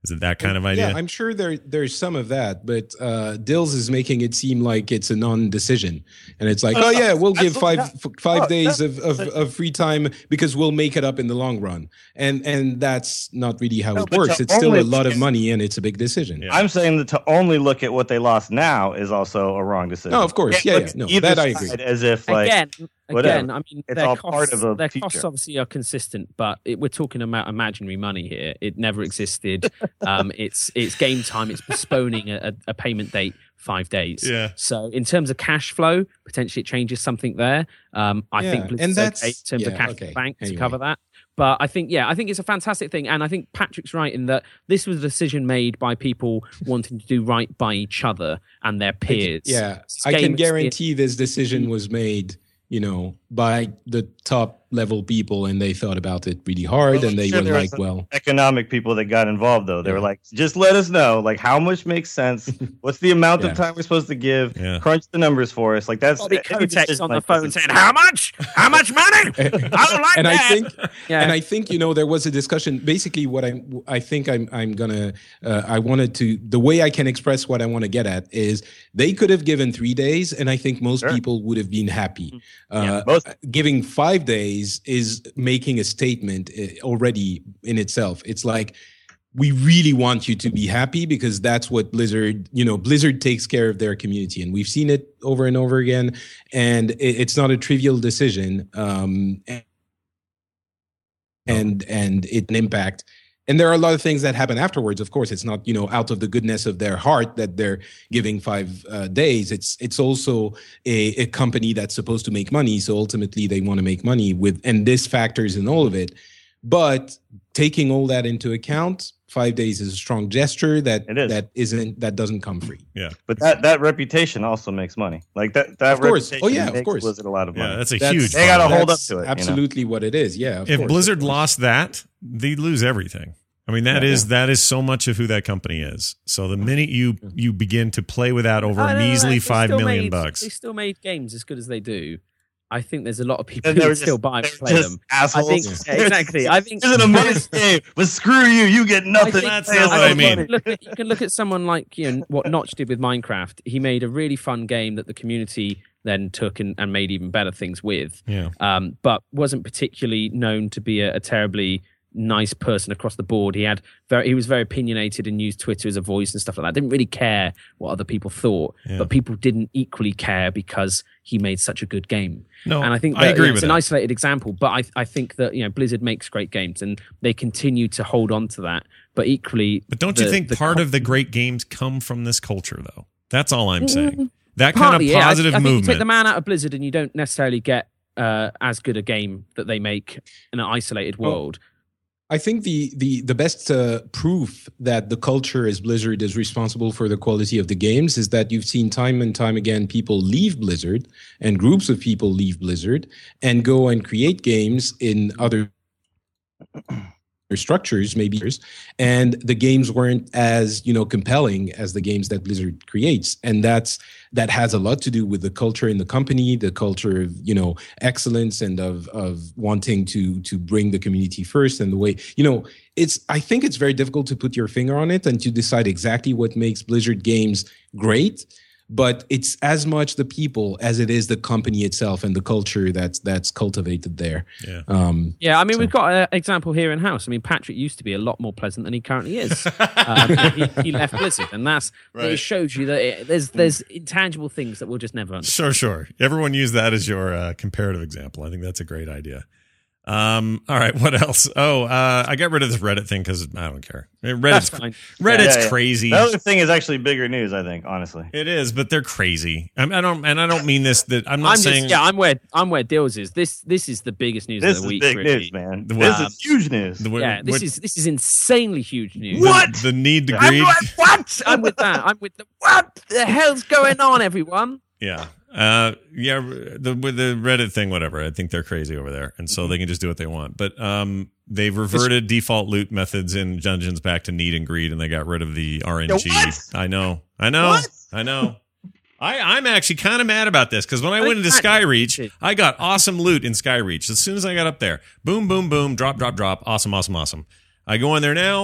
Is it that kind of idea? Yeah, I'm sure there there's some of that, but uh, Dills is making it seem like it's a non-decision, and it's like, oh yeah, we'll give five f- five Oh, days no. of, of, of free time because we'll make it up in the long run, and and that's not really how No, it but works. to It's still only- a lot of money, and it's a big decision. Yeah. I'm saying that to only look at what they lost now is also a wrong decision. No, of course, yeah, look yeah, no, either that I agree. side As if like again, whatever. again, I mean, It's their all costs, part of the their future. costs obviously are consistent, but it, we're talking about imaginary money here. It never existed. um, it's it's game time. It's postponing a, a payment date five days. Yeah. So in terms of cash flow, potentially it changes something there. Um, I Yeah, think and Blizzard's that's- okay in terms of yeah, cash okay, in the bank anyway. to cover that. But I think, yeah, I think it's a fantastic thing. And I think Patrick's right in that this was a decision made by people wanting to do right by each other and their peers. Yeah, This I game can is- guarantee this decision was made, you know, by the top level people, and they thought about it really hard, Well, and they sure were there are like, some well, economic people that got involved though. They were Yeah. like, just let us know, like how much makes sense. What's the amount Yeah. of time we're supposed to give? Yeah. Crunch the numbers for us. Like that's Bobby any Kotick's decision on the like this phone is- saying, "How much? How much money? I don't like and that." I think, Yeah. and I think, you know, there was a discussion. Basically, what I I think I'm I'm gonna uh, I wanted to the way I can express what I want to get at is they could have given three days, and I think most Sure. people would have been happy. Yeah, Uh, most- giving five days is making a statement uh, already in itself. It's like, we really want you to be happy because that's what Blizzard, you know, Blizzard takes care of their community. And we've seen it over and over again. And it, it's not a trivial decision. Um, and, and it an impact. And there are a lot of things that happen afterwards. Of course, it's not, you know, out of the goodness of their heart that they're giving five uh, days. It's it's also a, a company that's supposed to make money. So ultimately, they want to make money with, and this factors in all of it. But taking all that into account, five days is a strong gesture that It is. that isn't that doesn't come free. Yeah. But that that reputation also makes money. Like that that Of course. reputation Oh, yeah, of makes course. Blizzard a lot of money. Yeah, that's a That's- huge They gotta part of it. hold up That's to it, you know? Absolutely, what it is. Yeah. of If course, Blizzard of course. lost that, they'd lose everything. I mean, that Yeah, is yeah. that is so much of who that company is. So the minute you you begin to play with that over I a don't know, measly they five still million made- bucks. They still made games as good as they do. I think there's a lot of people And who they were would still just- buy and they were play just them. assholes. I think yeah, exactly. I think It's an amazing game, but screw you. You get nothing. think- That's Play not us what all I mean. money. Look at, you can look at someone like you know what Notch did with Minecraft. He made a really fun game that the community then took and, and made even better things with. Yeah. Um, but wasn't particularly known to be a, a terribly nice person across the board. He had very, he was very opinionated and used Twitter as a voice and stuff like that. Didn't really care what other people thought, Yeah. but people didn't equally care because he made such a good game. No, And I think I that, agree you know, with it's an that. isolated example, but I, I think that you know Blizzard makes great games and they continue to hold on to that. But equally, But don't you the- think the part com- of the great games come from this culture, though? That's all I'm saying. That kind Partly, of yeah. I- positive I, think movement. you take the man out of Blizzard and you don't necessarily get uh, as good a game that they make in an isolated Well, world. I think the the the best uh, proof that the culture as Blizzard is responsible for the quality of the games is that you've seen time and time again people leave Blizzard and groups of people leave Blizzard and go and create games in other structures, maybe years, and the games weren't as you know compelling as the games that Blizzard creates, and that's that has a lot to do with the culture in the company, the culture of you know excellence and of of wanting to to bring the community first, and the way you know it's. I think it's very difficult to put your finger on it and to decide exactly what makes Blizzard games great. But it's as much the people as it is the company itself and the culture that's that's cultivated there. Yeah. Um, Yeah, I mean, So- we've got an example here in house. I mean, Patrick used to be a lot more pleasant than he currently is. um, he, he left Blizzard, and that's Right. it shows you that it, there's there's intangible things that we'll just never understand. Sure, sure. Everyone use that as your uh, comparative example. I think that's a great idea. Um, all right, what else? Oh, uh, I got rid of this Reddit thing because I don't care. Reddit's That's fine. Reddit's Yeah, yeah. crazy. The other thing is actually bigger news, I think, honestly. It is, but they're crazy. I, I don't, and I don't mean this. That I'm not I'm saying. just yeah, I'm where I'm where Dills is. This this is the biggest news This of is the week. big really. news, man. The- This um, is huge news. the, Yeah, this what- is this is insanely huge news. the, the need to I'm greed. like, what? I'm with that. I'm with the what the hell's going on, everyone? Yeah. Uh, yeah, the with the Reddit thing, whatever. I think they're crazy over there, and so they can just do what they want. But um, they've reverted default loot methods in dungeons back to need and greed, and they got rid of the R N G. What? I know, I know, What? I know. I I'm actually kind of mad about this because when I I went into think Skyreach, I got awesome loot in Skyreach. As soon as I got up there, boom, boom, boom, drop, drop, drop, awesome, awesome, awesome. I go in there now.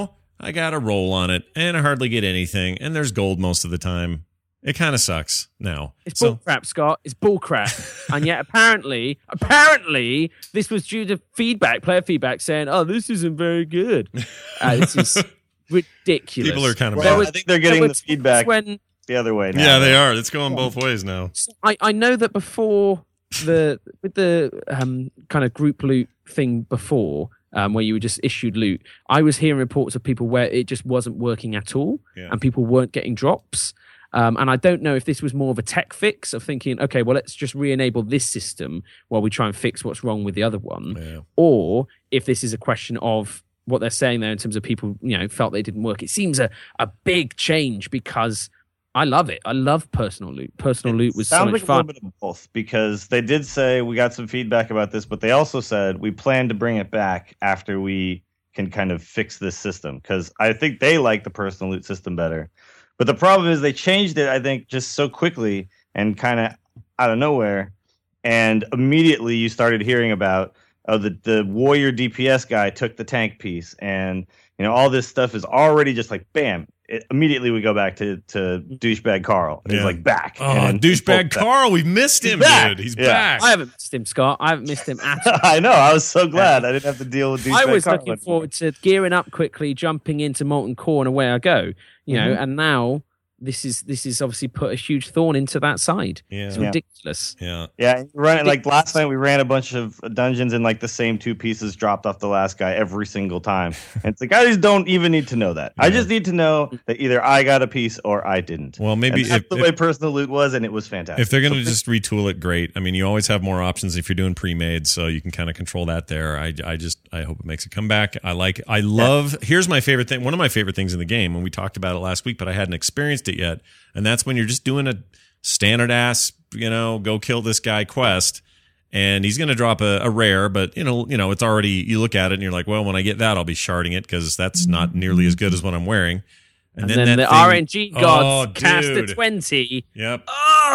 I got a roll on it, and I hardly get anything, and there's gold most of the time. It kind of sucks now. It's So- bull crap, Scott. It's bull crap. And yet, apparently, apparently, this was due to feedback, player feedback, saying, "Oh, this isn't very good." Uh, this is ridiculous. People are kind of. Well, was- I think they're getting there the was feedback when the other way now. Yeah, they are. It's going both ways now. I, I know that before the with the um, kind of group loot thing before, um, where you were just issued loot, I was hearing reports of people where it just wasn't working at all, Yeah. and people weren't getting drops. Um, and I don't know if this was more of a tech fix of thinking, okay, well, let's just re-enable this system while we try and fix what's wrong with the other one, Yeah. or if this is a question of what they're saying there in terms of people, you know, felt they didn't work. It seems a, a big change because I love it. I love personal loot. Personal loot was so Sounds much like a fun. little bit of both, because they did say we got some feedback about this, but they also said we plan to bring it back after we can kind of fix this system, because I think they like the personal loot system better. But the problem is they changed it, I think, just so quickly and kind of out of nowhere, and immediately you started hearing about oh the the warrior D P S guy took the tank piece, and you know all this stuff is already just like bam. It, immediately we go back to to douchebag Carl. And Yeah. He's like back. Oh, and douchebag Carl, we've missed him, He's back. dude. He's Yeah. back. I haven't missed him, Scott. I haven't missed him at all. I know. I was so glad I didn't have to deal with douchebag I was Carl looking anymore. forward to gearing up quickly, jumping into Molten Core, and away I go. You know, Mhm. and now this is this is obviously put a huge thorn into that side. It's Yeah. Yeah. ridiculous. Yeah. Yeah, and running like last night we ran a bunch of dungeons and like the same two pieces dropped off the last guy every single time. And it's like I just don't even need to know that. I Yeah. just need to know that either I got a piece or I didn't. Well, maybe And that's if, the if, way personal loot was, and it was fantastic. if they're going to So- just retool it, great. I mean, you always have more options if you're doing pre-made, so you can kind of control that there. I, I just I hope it makes a comeback. I like I love. Here's my favorite thing. One of my favorite things in the game, and we talked about it last week, but I hadn't experienced it yet. And that's when you're just doing a standard ass, you know, go kill this guy quest, and he's going to drop a, a rare, but you know, you know, it's already. You look at it and you're like, well, when I get that, I'll be sharding it because that's not nearly as good as what I'm wearing. And, then, that the thing- R N G gods Oh, cast a dude. twenty. Yep.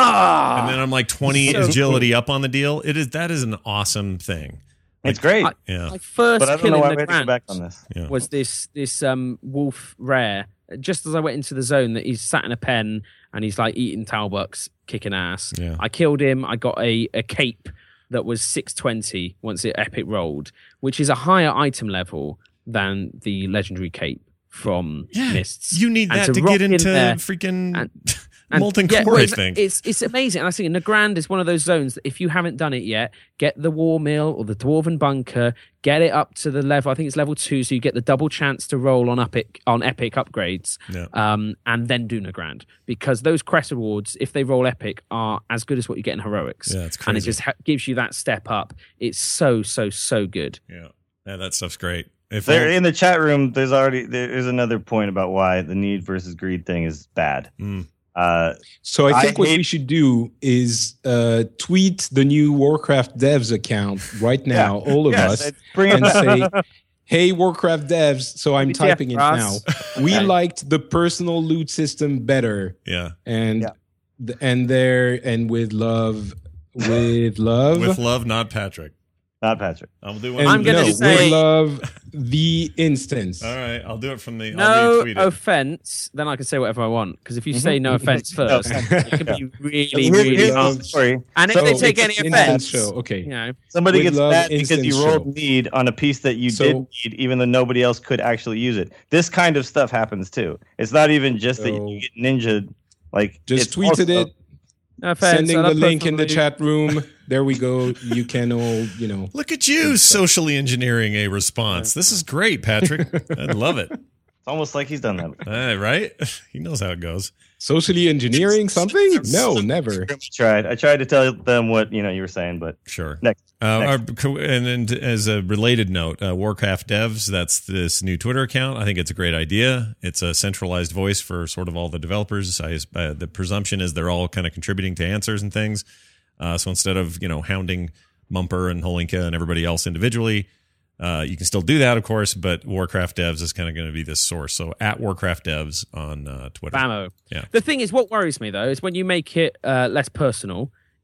Ah! And then I'm like twenty So agility up on the deal. It is that is an awesome thing. it's great. I- Yeah. My first but I don't kill know in why the we had to go Grant back on this. Yeah. was this this um wolf rare. Just as I went into the zone, that he's sat in a pen and he's like eating Talbucks, kicking ass. Yeah. I killed him. I got a, a cape that was six twenty once it epic rolled, which is a higher item level than the legendary cape from Yeah, Mists. you need And that to rock get in into there freaking and- and- molten yeah, core. well, I it's, think. it's it's amazing. And I think Nagrand is one of those zones that if you haven't done it yet, get the War Mill or the Dwarven Bunker, get it up to the level. I think it's level two, so you get the double chance to roll on epic on epic upgrades, Yeah. um, and then do Nagrand, because those crest rewards, if they roll epic, are as good as what you get in heroics. Yeah, it's and it crazy. just ha- gives you that step up. It's so so so good. Yeah, yeah, that stuff's great. If There I- in the chat room, there's already there's another point about why the need versus greed thing is bad. Mm. Uh, So I I think what hate- we should do is uh, tweet the new Warcraft devs account right now, all of yes, us, it's- bring it and say, "Hey, Warcraft devs." So I'm W T F typing it now. Ross. We Okay. liked the personal loot system better, yeah, and Yeah. th- and there and with love, with love, with love, not Patrick. not Patrick. I'll do one. and I'm gonna no, say- with love, the instance. All right, I'll do it from the. I'll No retweet it. offense, then I can say whatever I want. Because if you say no offense No first, offense. it could be really, Here's- really here's the hard. story. And if So they Oh, take it's any instance offense, show. Okay. you know, Somebody With gets love, mad because instant you rolled show. need on a piece that you So- did need, even though nobody else could actually use it. This kind of stuff happens too. It's not even just that So- you get ninja. Like Just it's tweeted also- it. no offense. Sending I the love link in the personal chat room. There we go. You can all, you know. Loot. Look at you, socially engineering a response. This is great, Patrick. I love it. It's almost like he's done that. Uh, right? He knows how it goes. Socially engineering something? No, never. I tried. I tried to tell them what you know you were saying, but Sure. Next. Uh, our, and then as a related note, uh, Warcraft Devs, that's this new Twitter account. I think it's a great idea. It's a centralized voice for sort of all the developers. I, uh, the presumption is they're all kind of contributing to answers and things. Uh, so instead of, you know, hounding Mumper and Holinka and everybody else individually, uh, you can still do that, of course, but Warcraft Devs is kind of going to be this source. So at Warcraft Devs on uh, Twitter. Bammo. Yeah. The thing is, what worries me though is when you make it uh, less personal,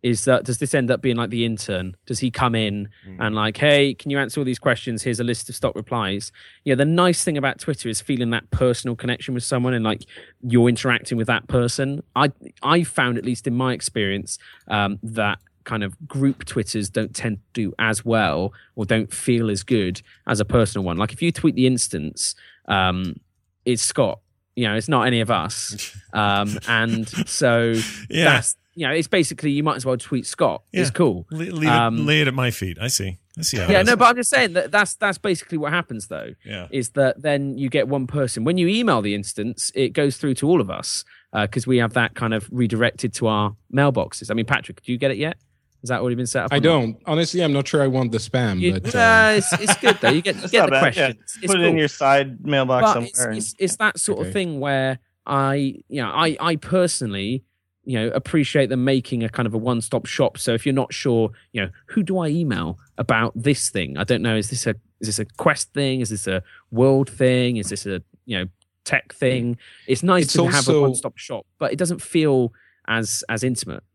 is that does this end up being like the intern? Does he come in mm. and like, hey, can you answer all these questions? Here's a list of stock replies. Yeah, the nice thing about Twitter is feeling that personal connection with someone and like you're interacting with that person. I I found, at least in my experience, um, that kind of group Twitters don't tend to do as well or don't feel as good as a personal one. Like if you tweet the instance, um, it's Scott. You know, it's not any of us. Um, and so yeah. that's, you know, it's basically, you might as well tweet Scott. Yeah. It's cool. Le- leave um, it, lay it at my feet. I see. I see how Yeah, it is. no, but I'm just saying that that's, that's basically what happens, though, yeah. is that then you get one person. When you email the instance, it goes through to all of us because uh, we have that kind of redirected to our mailboxes. I mean, Patrick, do you get it yet? Has that already been set up? I don't. Honestly, I'm not sure I want the spam. You, but uh, uh, it's, it's good, though. You get, you get the questions. Yeah. It's Put it cool. in your side mailbox But somewhere. It's, it's, it's that sort Okay. of thing where I, you know, I, I personally, you know, appreciate them making a kind of a one-stop shop. So if you're not sure, you know, who do I email about this thing? I don't know. Is this a is this a Quest thing? Is this a World thing? Is this a, you know, tech thing? It's nice It's to have a also- one-stop shop, but it doesn't feel as as intimate.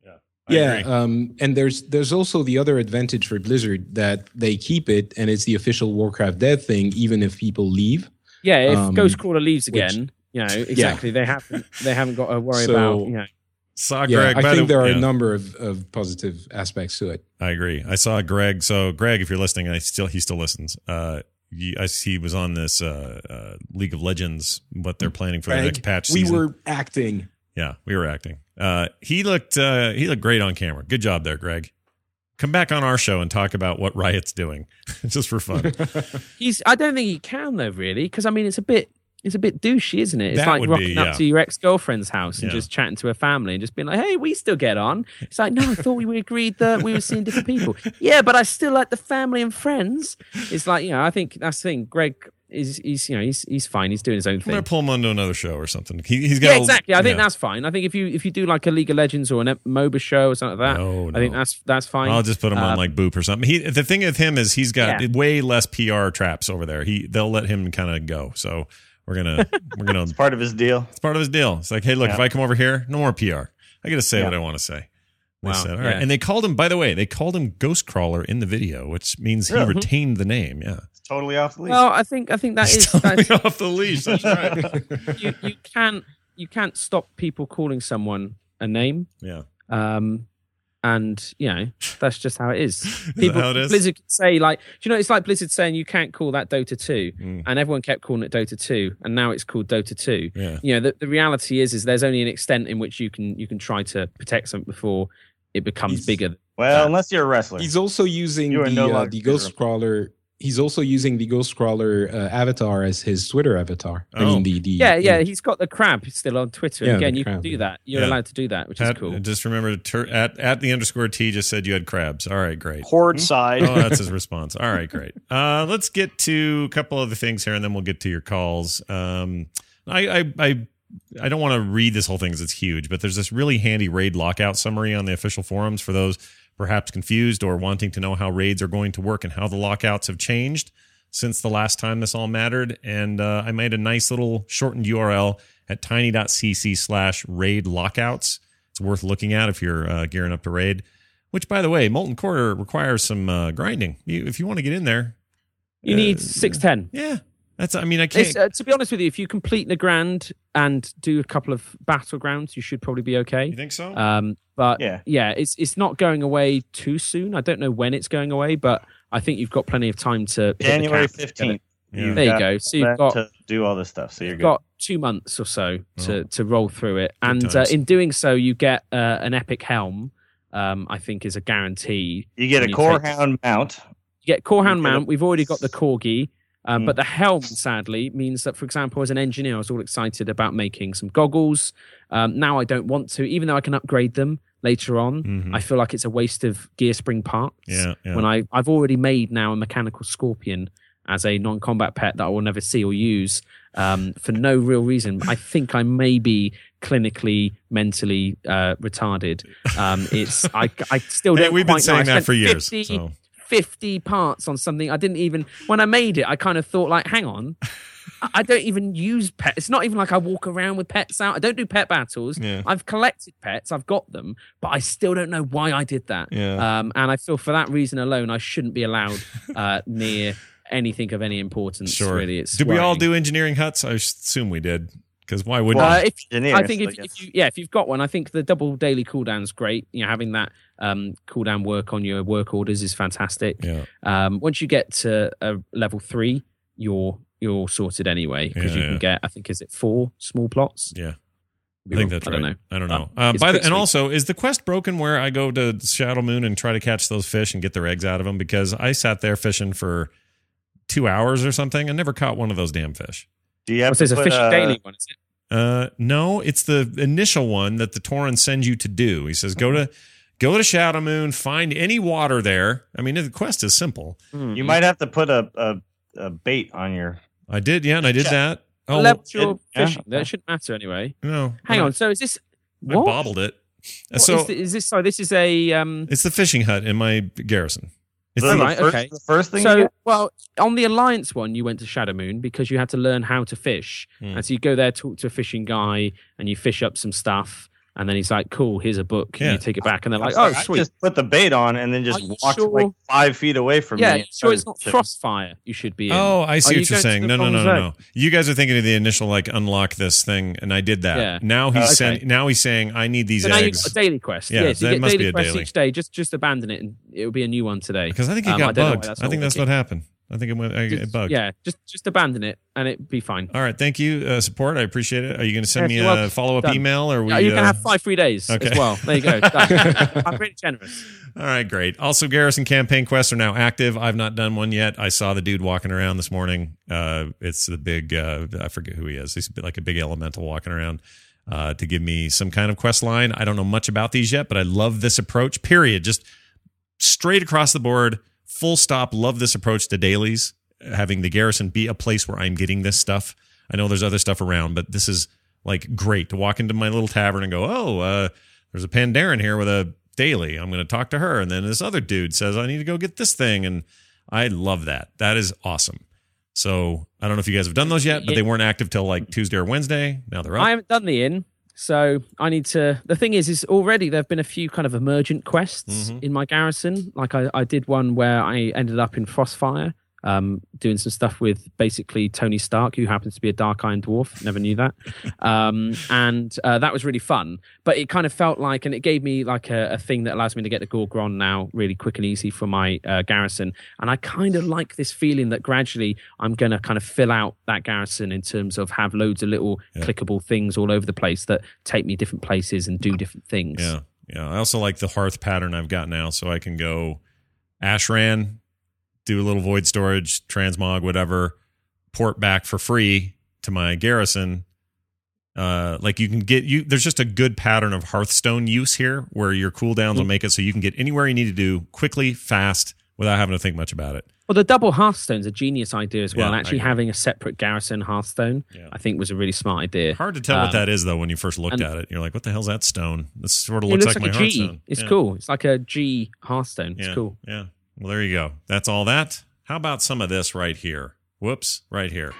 I yeah, agree. um, and there's there's also the other advantage for Blizzard that they keep it, and it's the official Warcraft Dead thing, even if people leave. Yeah, if Um, Ghostcrawler leaves which- again, you know, exactly. They haven't they haven't got to worry So- about, you know. Saw Yeah, Greg. I by think the, there are yeah. a number of, of positive aspects to it. I agree. I saw Greg. So Greg, if you're listening, I still he still listens. Uh, he, I, he was on this uh, uh, League of Legends, what they're planning for the Greg, next patch we season. were acting. Yeah, we were acting. Uh, he looked uh, he looked great on camera. Good job there, Greg. Come back on our show and talk about what Riot's doing, just for fun. He's. I don't think he can though, really, because I mean, it's a bit, it's a bit douchey, isn't it? It's That like would rocking be, up yeah. to your ex girlfriend's house and Yeah. just chatting to her family and just being like, "Hey, we still get on." It's like, no, I thought we agreed that we were seeing different people. Yeah, but I still like the family and friends. It's like, you know, I think that's the thing. Greg is, he's, you know, he's he's fine. He's doing his own I'm thing. gonna pull him onto another show or something. He, he's got Yeah, a- exactly. I think yeah. that's fine. I think if you if you do like a League of Legends or an MOBA show or something like that, No, I think no. that's that's fine. I'll just put him on Um, like Boop or something. He the thing with him is he's got Yeah. way less P R traps over there. He they'll let him kind of go. So we're gonna we're gonna It's part of his deal. it's part of his deal. It's like, hey, look, Yeah. if I come over here, no more P R. I got to say Yeah. what I want to say. They Wow, said, all yeah. right, and they called him. By the way, they called him Ghostcrawler in the video, which means he Really? retained the name. Yeah, It's totally off the leash. Well, I think I think that is totally that's, off the leash. That's right. you you can't you can't stop people calling someone a name. Yeah, Um, and you know that's just how it is. that People, how it is? Blizzard could say like, do you know? It's like Blizzard saying you can't call that Dota two, Mm. and everyone kept calling it Dota two, and now it's called Dota two. yeah. You know, the, the reality is is there's only an extent in which you can you can try to protect something before it becomes He's- bigger. well, unless you're a wrestler. He's also using You are the no uh, longer the Ghostcrawler. He's also using the Ghostcrawler uh, avatar as his Twitter avatar. I Oh. mean, the, the Yeah, yeah, he's got the crab still on Twitter. Yeah, and again, the you can crab, do yeah. that. You're Yeah. allowed to do that, which Pat, is cool. Just remember, tur- at at the underscore T just said you had crabs. All right, great. Horde side. Oh, that's his response. All right, great. Uh, let's get to a couple other things here, and then we'll get to your calls. Um, I, I, I, I don't want to read this whole thing because it's huge, but there's this really handy raid lockout summary on the official forums for those perhaps confused or wanting to know how raids are going to work and how the lockouts have changed since the last time this all mattered. And uh, I made a nice little shortened U R L at tiny.cc slash raid lockouts. It's worth looking at if you're uh, gearing up to raid. Which, by the way, Molten Core requires some uh, grinding. You, if you want to get in there, You uh, need six ten. yeah, that's. I mean, I can't. It's, uh, to be honest with you, if you complete the grand and do a couple of battlegrounds, you should probably be okay. you think so? Um, but Yeah. yeah, it's it's not going away too soon. I don't know when it's going away, but I think you've got plenty of time to hit the January cap. fifteenth. Yeah. There you go. So you've got to do all this stuff. So you're you've good. got two months or so to to roll through it, and uh, times. in doing so, you get uh, an epic helm. Um, I think is a guarantee. You get when a you core take- hound mount. You get Corehound You get a- mount. We've already got the corgi. Um, Mm. But the helm, sadly, means that, for example, as an engineer, I was all excited about making some goggles. Um, now I don't want to, even though I can upgrade them later on. Mhm. I feel like it's a waste of gear spring parts. Yeah, yeah. When I, I've already made now a mechanical scorpion as a non-combat pet that I will never see or use um, for no real reason. I think I may be clinically, mentally uh, retarded. Um, it's I, I still Hey, don't we've been quite know. I saying that spent for years. fifty So. fifty parts on something I didn't even when I made it I kind of thought like hang on I don't even use pets. It's not even like I walk around with pets out. I don't do pet battles. Yeah. I've collected pets. I've got them, but I still don't know why I did that. Yeah. Um, and I feel for that reason alone, I shouldn't be allowed uh, near anything of any importance. Sure. Really, it's did we all worrying. do engineering huts? I assume we did. Because why wouldn't Uh, we? if, Engineers, I think if, I guess. if you yeah if you've got one, I think the double daily cooldown's great. You know, having that um, cooldown work on your work orders is fantastic. Yeah. Um, once you get to a level three, you're you're sorted anyway because Yeah, you can yeah. get I think is it four small plots. Yeah. I think that's I right. don't know. I don't know. Uh, Um, it's by the, pretty and sweet. also, is the quest broken where I go to Shadow Moon and try to catch those fish and get their eggs out of them? Because I sat there fishing for two hours or something and never caught one of those damn fish. Do you have What's this, to a put, fish uh, daily one? Is it? Uh, no, it's the initial one that the Tauren sends you to do. He says, go to go to Shadow Moon, find any water there. I mean, the quest is simple. You might have to put a, a, a bait on your. I did, yeah, and I did Yeah. that. Oh, Level's your it- yeah. fishing. That shouldn't matter anyway. no. Hang I- on. So is this I what? bobbled it. What so is, thi- is this? Sorry, this is a um. it's the fishing hut in my garrison. It's The, the, right, first, okay. the first thing. you So, get? well, on the Alliance one, you went to Shadow Moon because you had to learn how to fish. Hmm. And so you go there, talk to a fishing guy, and you fish up some stuff. And then he's like, cool, here's a book. And Yeah. you take it back. And they're like, I'm oh, sorry, I sweet. just put the bait on and then just Are you walked sure? like five feet away from yeah, me. you sure it's not Frostfire you should be in? Oh, I see Are you what you're going to saying. the No, no, no, wrong no, zone? no. You guys are thinking of the initial like unlock this thing, and I did that. Yeah. Now he's Okay. saying now he's saying I need these So now you've eggs got a daily quest. Yeah, Yeah, so that you get must be daily a quests daily. each day. Just just abandon it, and it'll be a new one today. because I think it Um, got I don't know why bugged. that's I think not that's what working. happened. I think it went I, it Just- bugged. Yeah, just just abandon it, and it'd be fine. All right. Thank you, uh, support. I appreciate it. Are you going to send Yeah, me you're a welcome. follow up Done. email or we? Yeah, you uh, can have five free days okay. as well. There you go. Done. I'm really generous. All right, great. Also, Garrison campaign quests are now active. I've not done one yet. I saw the dude walking around this morning. Uh, it's the big, uh, I forget who he is. He's like a big elemental walking around uh, to give me some kind of quest line. I don't know much about these yet, but I love this approach, period. Just straight across the board, full stop. Love this approach to dailies, having the Garrison be a place where I'm getting this stuff. I know there's other stuff around, but this is like great to walk into my little tavern and go, oh, uh, there's a Pandaren here with a daily. I'm going to talk to her. And then this other dude says, I need to go get this thing. And I love that. That is awesome. So I don't know if you guys have done those yet, but they weren't active till like Tuesday or Wednesday. Now they're up. I haven't done the inn, so I need to. The thing is, is already there have been a few kind of emergent quests Mhm. in my garrison. Like I, I did one where I ended up in Frostfire, um, doing some stuff with basically Tony Stark, who happens to be a Dark Iron Dwarf. Never knew that. Um, and uh, that was really fun. But it kind of felt like, and it gave me like a, a thing that allows me to get the Gorgron now really quick and easy for my uh, garrison. And I kind of like this feeling that gradually I'm going to kind of fill out that garrison in terms of have loads of little Yeah. clickable things all over the place that take me different places and do different things. Yeah. Yeah. I also like the hearth pattern I've got now. So I can go Ashran, do a little void storage, transmog, whatever, port back for free to my garrison. Uh, like you can get you. There's just a good pattern of Hearthstone use here, where your cooldowns will make it so you can get anywhere you need to do quickly, fast, without having to think much about it. Well, the double Hearthstone's a genius idea as well. Yeah, I Actually, agree. having a separate garrison Hearthstone, Yeah. I think, was a really smart idea. Hard to tell what Um, that is though when you first looked and- at it. You're like, what the hell's that stone? This sort of It looks, looks like, like, my a G. Hearthstone. It's Yeah. cool. It's like a G Hearthstone. It's Yeah. cool. Yeah. Well, there you go. That's all that. How about some of this right here? Whoops, right here.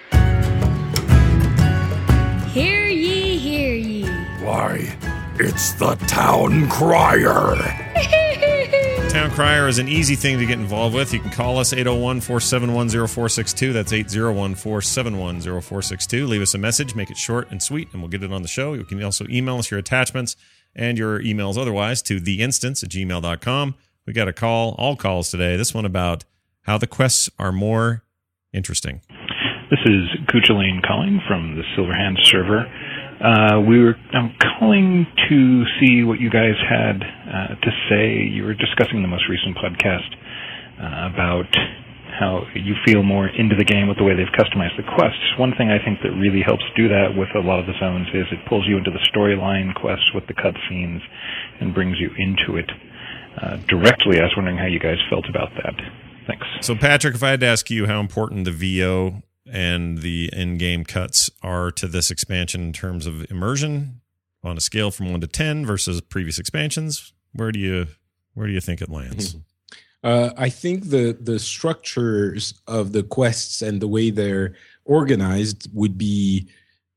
Hear ye, hear ye. Why, it's the town crier. Town Crier is an easy thing to get involved with. You can call us eight oh one, four seven one, oh four six two. That's eight oh one, four seven one, oh four six two. Leave us a message, make it short and sweet, and we'll get it on the show. You can also email us your attachments and your emails otherwise to theinstance at gmail dot com. We got a call, all calls today. This one about how the quests are more interesting. This is Kuchaline calling from the Silverhand server. Uh, we were I'm calling to see what you guys had uh, to say. You were discussing the most recent podcast uh, about how you feel more into the game with the way they've customized the quests. One thing I think that really helps do that with a lot of the zones is it pulls you into the storyline quests with the cutscenes and brings you into it uh, directly. I was wondering how you guys felt about that. Thanks. So, Patrick, if I had to ask you how important the V O and the in-game cuts are to this expansion in terms of immersion on a scale from one to ten versus previous expansions, where do you where do you think it lands? Uh, I think the the structures of the quests and the way they're organized would be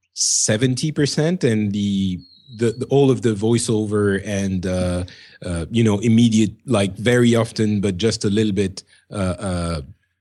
seventy percent, and the, the, the all of the voiceover and uh, uh, you know immediate, like very often, but just a little bit uh, uh,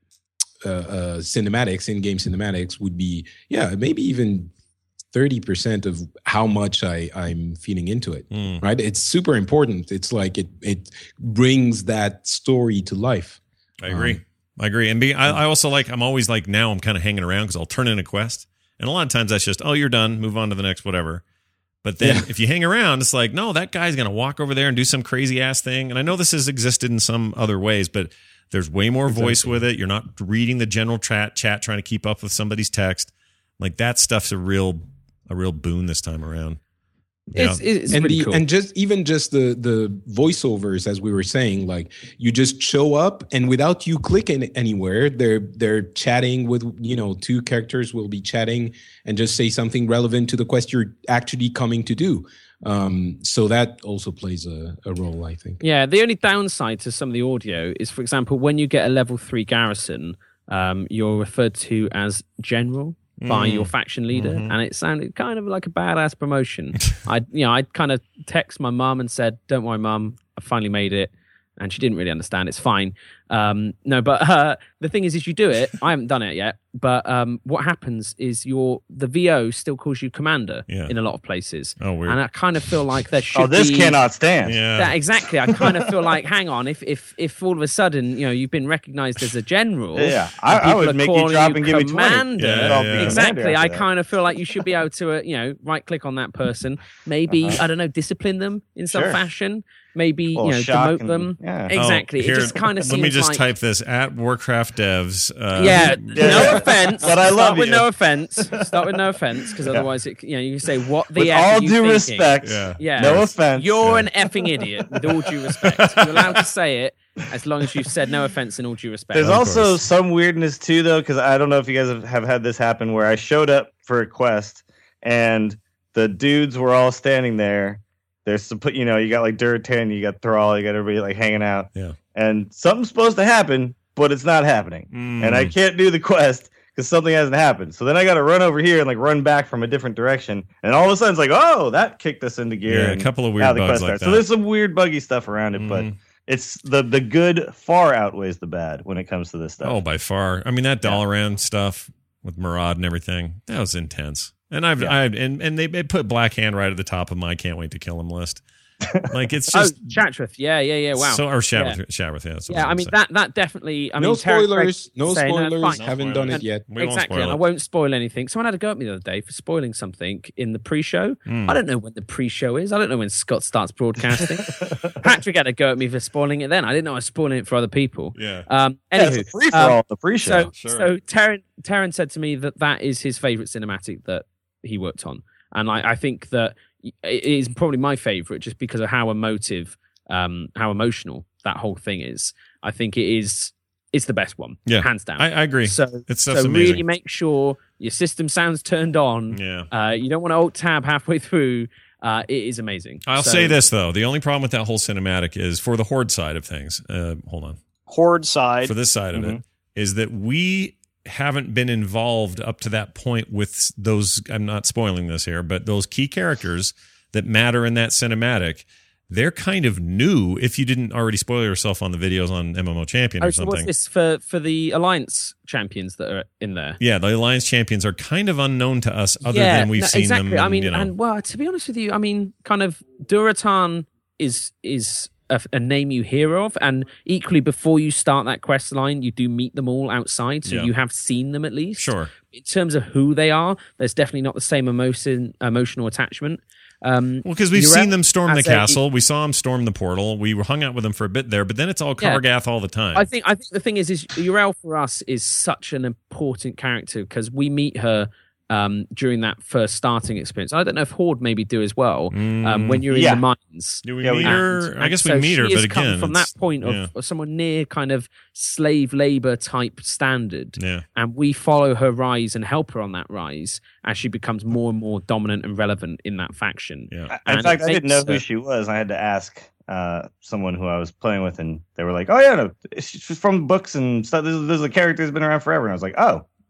uh, uh, cinematics, in-game cinematics would be yeah maybe even thirty percent of how much I, I'm feeding into it. Mm. Right, it's super important. It's like it it brings that story to life. I agree. Um, I agree. And be, I, I also like, I'm always like, now I'm kind of hanging around because I'll turn in a quest. And a lot of times that's just, oh, you're done. Move on to the next, whatever. But then yeah. if you hang around, it's like, no, that guy's going to walk over there and do some crazy ass thing. And I know this has existed in some other ways, but there's way more exactly. voice with it. You're not reading the general chat, chat, trying to keep up with somebody's text. Like that stuff's a real, a real boon this time around. Yeah. It's, it's and really the, cool. and just even just the the voiceovers, as we were saying, like you just show up and without you clicking anywhere, they're they're chatting with, you know, two characters will be chatting and just say something relevant to the quest you're actually coming to do. Um, so that also plays a, a role, I think. Yeah, the only downside to some of the audio is, for example, when you get a level three garrison, um, you're referred to as general by mm. your faction leader, mm-hmm. and it sounded kind of like a badass promotion. I, you know, I kind of text my mum and said, "Don't worry, mum, I finally made it," and she didn't really understand. It's fine. Um, no, but uh, the thing is, is you do it. I haven't done it yet, but um, what happens is your the V O still calls you commander yeah. in a lot of places. Oh, weird. And I kind of feel like there should. Oh, this be, cannot stand. Yeah, that, exactly. I kind of feel like, hang on, if if if all of a sudden, you know, you've been recognized as a general, yeah, I, I would make you drop you and give me twenty. Yeah, yeah, yeah. Exactly. I kind of feel like you should be able to, uh, you know, right click on that person, maybe uh-huh. I don't know, discipline them in some sure. fashion. Maybe, well, you know, demote and, them. Yeah. Exactly. Oh, here, it just kind of seems let me just like, type this at Warcraft devs. Uh, yeah, yeah, no offense. But I love Start with you. no offense. Start with no offense, because otherwise, it, you know, you can say what the with F all are you due thinking? respect. Yeah. yeah, no offense. You're yeah. an effing idiot. With all due respect, you're allowed to say it as long as you've said no offense and all due respect. There's also some weirdness too, though, because I don't know if you guys have, have had this happen where I showed up for a quest and the dudes were all standing there. There's some, you know, you got like Duratan, you got Thrall, you got everybody like hanging out. Yeah. And something's supposed to happen, but it's not happening. Mm. And I can't do the quest because something hasn't happened. So then I got to run over here and like run back from a different direction. And all of a sudden it's like, oh, that kicked us into gear. Yeah, a and couple of weird now the bugs quest like starts. that. So there's some weird buggy stuff around it, Mm. but it's the the good far outweighs the bad when it comes to this stuff. Oh, by far. I mean, that Dalaran stuff with Murad and everything, that was intense. And I've, Yeah. I've and, and they, they put Black Hand right at the top of my can't wait to kill him list. Like it's oh, just Chatrith. Yeah, yeah, yeah. Wow. So or Shavrith, yeah. Shavrith, yeah. that's what Yeah, was I mean saying. that that definitely. I no mean, Terran spoilers. No saying, uh, spoilers. fine. Haven't No done spoilers. it yet. We won't Exactly, spoil and it. I won't spoil anything. Someone had a go at me the other day for spoiling something in the pre-show. Mm. I don't know when the pre-show is. I don't know when Scott starts broadcasting. Patrick had a go at me for spoiling it then. I didn't know I was spoiling it for other people. Yeah. Um, Yeah, anywho, it's a free for all um, the pre-show. so Sure. so Terran Terran said to me that that is his favorite cinematic that he worked on, and I, I think that it is probably my favorite just because of how emotive, um, how emotional that whole thing is. I think it is. It's the best one, Yeah. hands down. I, I agree. So, It's so stuff's really amazing. make sure your system sounds turned on. Yeah. Uh, you don't want to alt tab halfway through. Uh, it is amazing. I'll So- say this though: the only problem with that whole cinematic is for the Horde side of things. Uh, hold on, Horde side. for this side of it is that we haven't been involved up to that point with those. I'm not spoiling this here, but those key characters that matter in that cinematic. They're kind of new if you didn't already spoil yourself on the videos on M M O Champion Oh, or so something. what's this for, for the Alliance champions that are in there? Yeah, the Alliance champions are kind of unknown to us other yeah, than we've no, seen exactly. them. I mean, you know. and well, to be honest with you, I mean, kind of Duratan is is a, a name you hear of, and equally before you start that quest line, you do meet them all outside, so Yeah. you have seen them at least. Sure. In terms of who they are, there's definitely not the same emotion, emotional attachment. Um, Well, because we've Yrel seen them storm the as a- castle, we saw them storm the portal. We were hung out with them for a bit there, but then it's all Yeah. Kargath all the time. I think I think the thing is, is Yrel for us is such an important character because we meet her um, during that first starting experience. I don't know if Horde maybe do as well um, when you're in Yeah. the mines. Do we Yeah, we meet do. her? And- I guess and we so meet her, she but has come again, from that it's- point of, yeah. of someone near kind of slave labor type standard, Yeah. and we follow her rise and help her on that rise as she becomes more and more dominant and relevant in that faction. Yeah. In And fact, it I didn't know makes who her- she was. I had to ask uh, someone who I was playing with, and they were like, "Oh yeah, no, she's from books and stuff. This is, this is a character that's been around forever." And I was like, "Oh,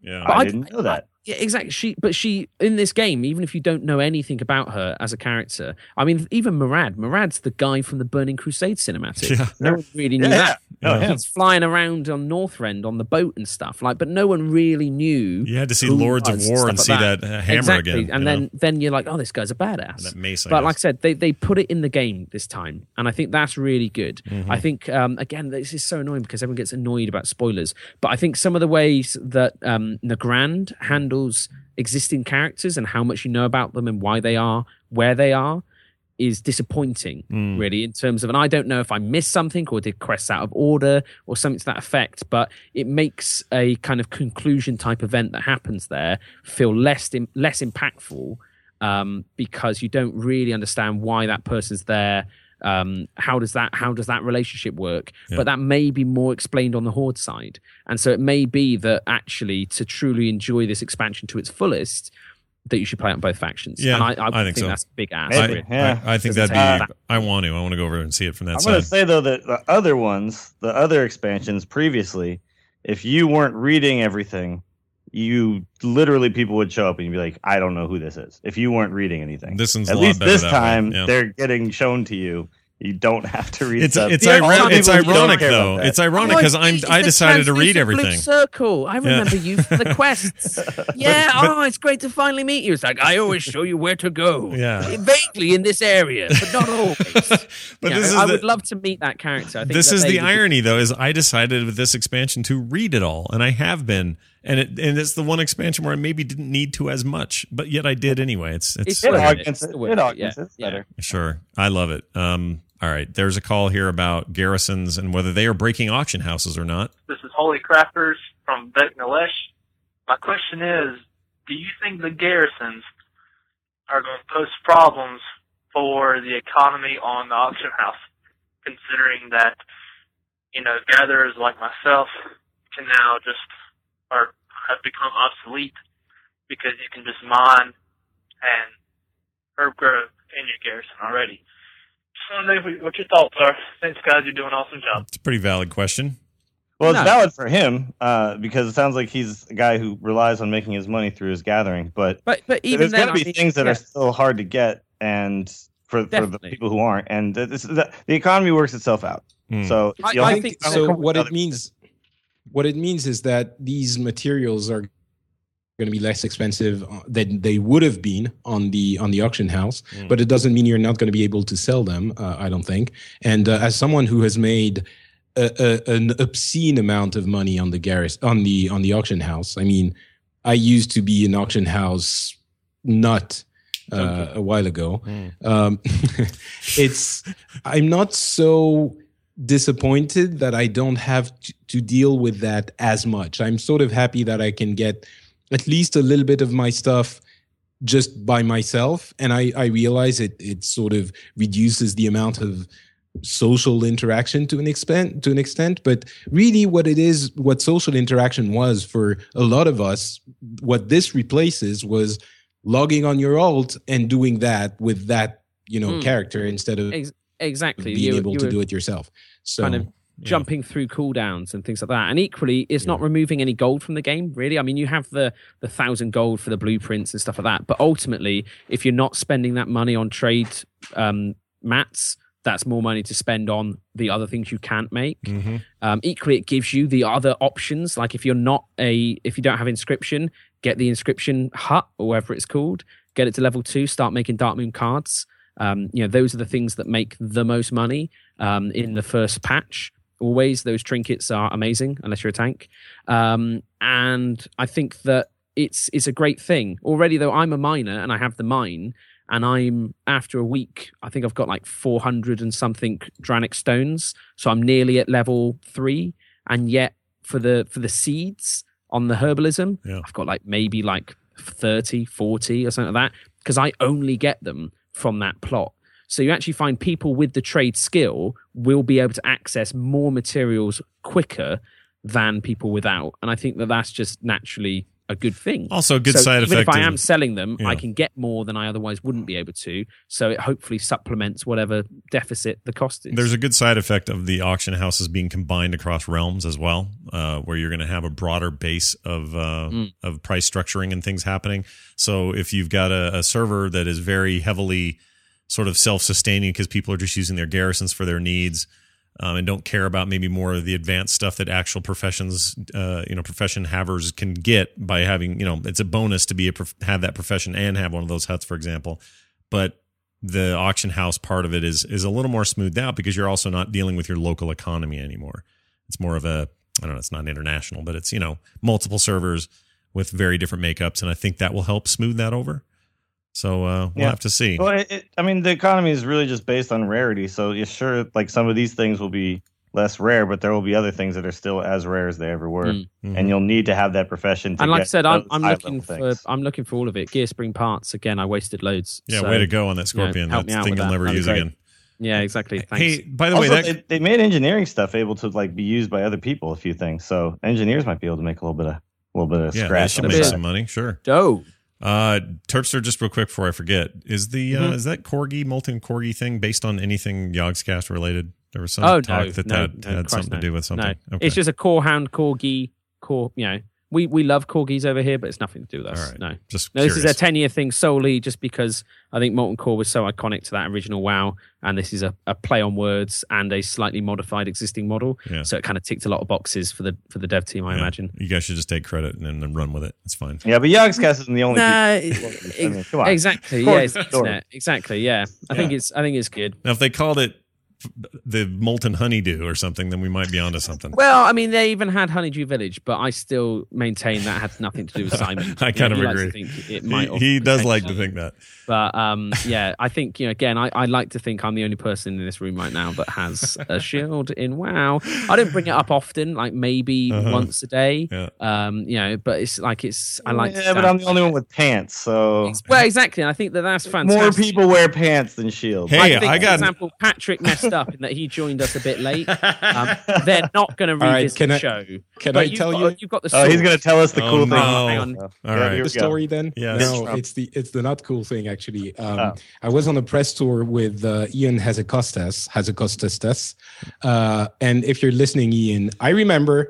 Yeah, I, I didn't know that. I, yeah, exactly. She, but she in this game, even if you don't know anything about her as a character, I mean, even Murad. Murad's the guy from the Burning Crusade cinematic. Yeah. No one really knew Yeah. that. Oh, yeah. He's flying around on Northrend on the boat and stuff. Like, but no one really knew. You had to see who Lords of was, War stuff and like see that, uh, hammer exactly. again. And you then, know? then you're like, oh, this guy's a badass. that mace. I But guess. like I said, they, they put it in the game this time, and I think that's really good. Mm-hmm. I think um, again, this is so annoying because everyone gets annoyed about spoilers. But I think some of the ways that um, Nagrand handles existing characters and how much you know about them and why they are where they are is disappointing, Mm. really, in terms of, and I don't know if I missed something or did quests out of order or something to that effect, but it makes a kind of conclusion type event that happens there feel less less impactful um, because you don't really understand why that person's there. Um, how does that how does that relationship work? Yeah. But that may be more explained on the Horde side, and so it may be that actually to truly enjoy this expansion to its fullest, that you should play on both factions. Yeah, and I, I, I think think so. that's a big ass. Maybe. really. Yeah. I, I think Doesn't that'd take be. that- I want to. I want to go over and see it from that I'm side. going to say though that the other ones, the other expansions previously, if you weren't reading everything, you literally people would show up and you'd be like, I don't know who this is. If you weren't reading anything, This one's at a lot least better this that way, time yeah. they're getting shown to you. You don't have to read It's stuff. it's, The other iro- it's people don't ironic care about though. that. It's ironic Oh, because it's- I'm it's I the decided to read translucent blue everything. Circle. I remember you from the quests. Yeah. but- oh, it's great to finally meet you. It's like I always show you where to go. Yeah. Vaguely in this area, but not always. But Yeah, this is I the- would love to meet that character. I think This that is they the would be- irony, though, is I decided with this expansion to read it all, and I have been, and it and it's the one expansion where I maybe didn't need to as much, but yet I did anyway. It's it's, It's It worth augments It's it. worth It it, augments yeah, it. It's yeah. better. sure, I love it. Um, all right, there's a call here about garrisons and whether they are breaking auction houses or not. This is Holy Crafters from Vecnalesh. My question is, do you think the garrisons are going to pose problems for the economy on the auction house, considering that, you know, gatherers like myself can now just, or have become obsolete because you can just mine and herb grow in your garrison already? Just want to know what your thoughts are. Thanks, guys. You're doing an awesome job. It's a pretty valid question. Well, it's No. valid for him uh, because it sounds like he's a guy who relies on making his money through his gathering. But But but even there's then, going to be I mean, things that yeah. are still hard to get, and for, for the Definitely. people who aren't, and this, the, the economy works itself out. Hmm. So I- you'll I have think to- so. come with What other- it means, what it means is that these materials are going to be less expensive uh, than they would have been on the on the auction house. Mm. But it doesn't mean you're not going to be able to sell them. Uh, I don't think. And uh, as someone who has made a, a, an obscene amount of money on the garris on the on the auction house, I mean, I used to be an auction house nut uh, a while ago. Mm. Um, it's I'm not so disappointed that I don't have to, to deal with that as much. I'm sort of happy that I can get at least a little bit of my stuff just by myself, and I, I realize it it sort of reduces the amount of social interaction to an extent to an extent. But really what it is, what social interaction was for a lot of us, what this replaces was logging on your alt and doing that with that, you know, Mm. character instead of Ex- exactly being You- able you to were do it yourself. So kind of Yeah. jumping through cooldowns and things like that. And equally, it's not removing any gold from the game, really. I mean, you have the the thousand gold for the blueprints and stuff like that. But ultimately, if you're not spending that money on trade um, mats, that's more money to spend on the other things you can't make. Mhm. Um, equally, it gives you the other options. Like if you're not a, if you don't have inscription, get the inscription hut or whatever it's called. Get it to level two. Start making Dark Moon cards. Um, you know, those are the things that make the most money um, in the first patch. Always, those trinkets are amazing, unless you're a tank. Um, and I think that it's it's a great thing. Already, though, I'm a miner and I have the mine. And I'm, after a week, I think I've got like four hundred and something Dranic stones. So I'm nearly at level three. And yet, for the for the seeds on the herbalism, Yeah. I've got like maybe like thirty, forty or something like that. Because I only get them from that plot. So you actually find people with the trade skill will be able to access more materials quicker than people without. And I think that that's just naturally a good thing. Also, a good so side even effect. If I of, am selling them, yeah. I can get more than I otherwise wouldn't be able to. So it hopefully supplements whatever deficit the cost is. There's a good side effect of the auction houses being combined across realms as well, uh, where you're going to have a broader base of uh, Mm. of price structuring and things happening. So if you've got a, a server that is very heavily sort of self-sustaining because people are just using their garrisons for their needs. Um, and don't care about maybe more of the advanced stuff that actual professions, uh, you know, profession havers can get by having, you know, it's a bonus to be a prof- have that profession and have one of those huts, for example. But the auction house part of it is is a little more smoothed out because you're also not dealing with your local economy anymore. It's more of a, I don't know, it's not international, but it's, you know, multiple servers with very different makeups, and I think that will help smooth that over. So uh, we'll Yeah. have to see. Well, it, it, I mean, the economy is really just based on rarity. So you're sure, like some of these things will be less rare, but there will be other things that are still as rare as they ever were, Mm. and you'll need to have that profession. To and like I get said, I'm, those I'm high-level looking for things. I'm looking for all of it. Gear spring parts again. I wasted loads. Yeah, so, way to go on that you know, Scorpion. help me that out thing with you'll that. never That'd be use great. again. Yeah, exactly. Thanks. Hey, by the Also, way, that they, they made engineering stuff able to like be used by other people. A few things, so engineers might be able to make a little bit of a little bit of yeah, they scratch. should on make the some side. money. Sure. Dope. Uh, Terpster, just real quick before I forget, is the uh, Mhm. is that Corgi molten Corgi thing based on anything Yogscast related? There was some Oh talk no, that no, that no, had Christ, something no. to do with something. No, Okay. it's just a core hound corgi. Core, you know, we we love corgis over here, but it's nothing to do with us. All right. No, Just no, this is a curious. ten year thing solely just because I think Molten Core was so iconic to that original WoW, and this is a, a play on words and a slightly modified existing model. Yeah. So it kind of ticked a lot of boxes for the for the dev team, I Yeah. imagine. You guys should just take credit and then run with it. It's fine. Yeah, but Yogscast isn't the only. Nah, people. ex- I mean, come on. exactly. Of course Yeah, it's it's the story. internet. Exactly. Yeah, I think it's I think it's good. Now, if they called it the molten honeydew or something, then we might be onto something. Well, I mean, they even had Honeydew Village, but I still maintain that had nothing to do with Simon. I You kind know, of he likes to agree. think it He, might have he does like to potentially- think that. But um, yeah, I think, you know, again, I, I like to think I'm the only person in this room right now that has a shield in WoW. I don't bring it up often, like maybe Uh-huh. once a day. Yeah. Um, you know, but it's like it's I like. to Yeah, but stand- I'm the only one with pants, so Well, exactly, and I think that that's fantastic. more people wear pants than shields. Hey, I, think, I got- for example, Patrick messed up in that he joined us a bit late. Um, they're not going to right, revisit can the I- show. Can But I you've tell got, you You've got the. Oh, he's sword. gonna tell us the Oh, cool no. thing. Hang on. All Yeah, right. here the we go. story then? Yes. No, Trump. it's the it's the not cool thing actually. Um, Oh. I was on a press tour with uh, Ian Hazekostas, Hazekostas, uh, and if you're listening, Ian, I remember.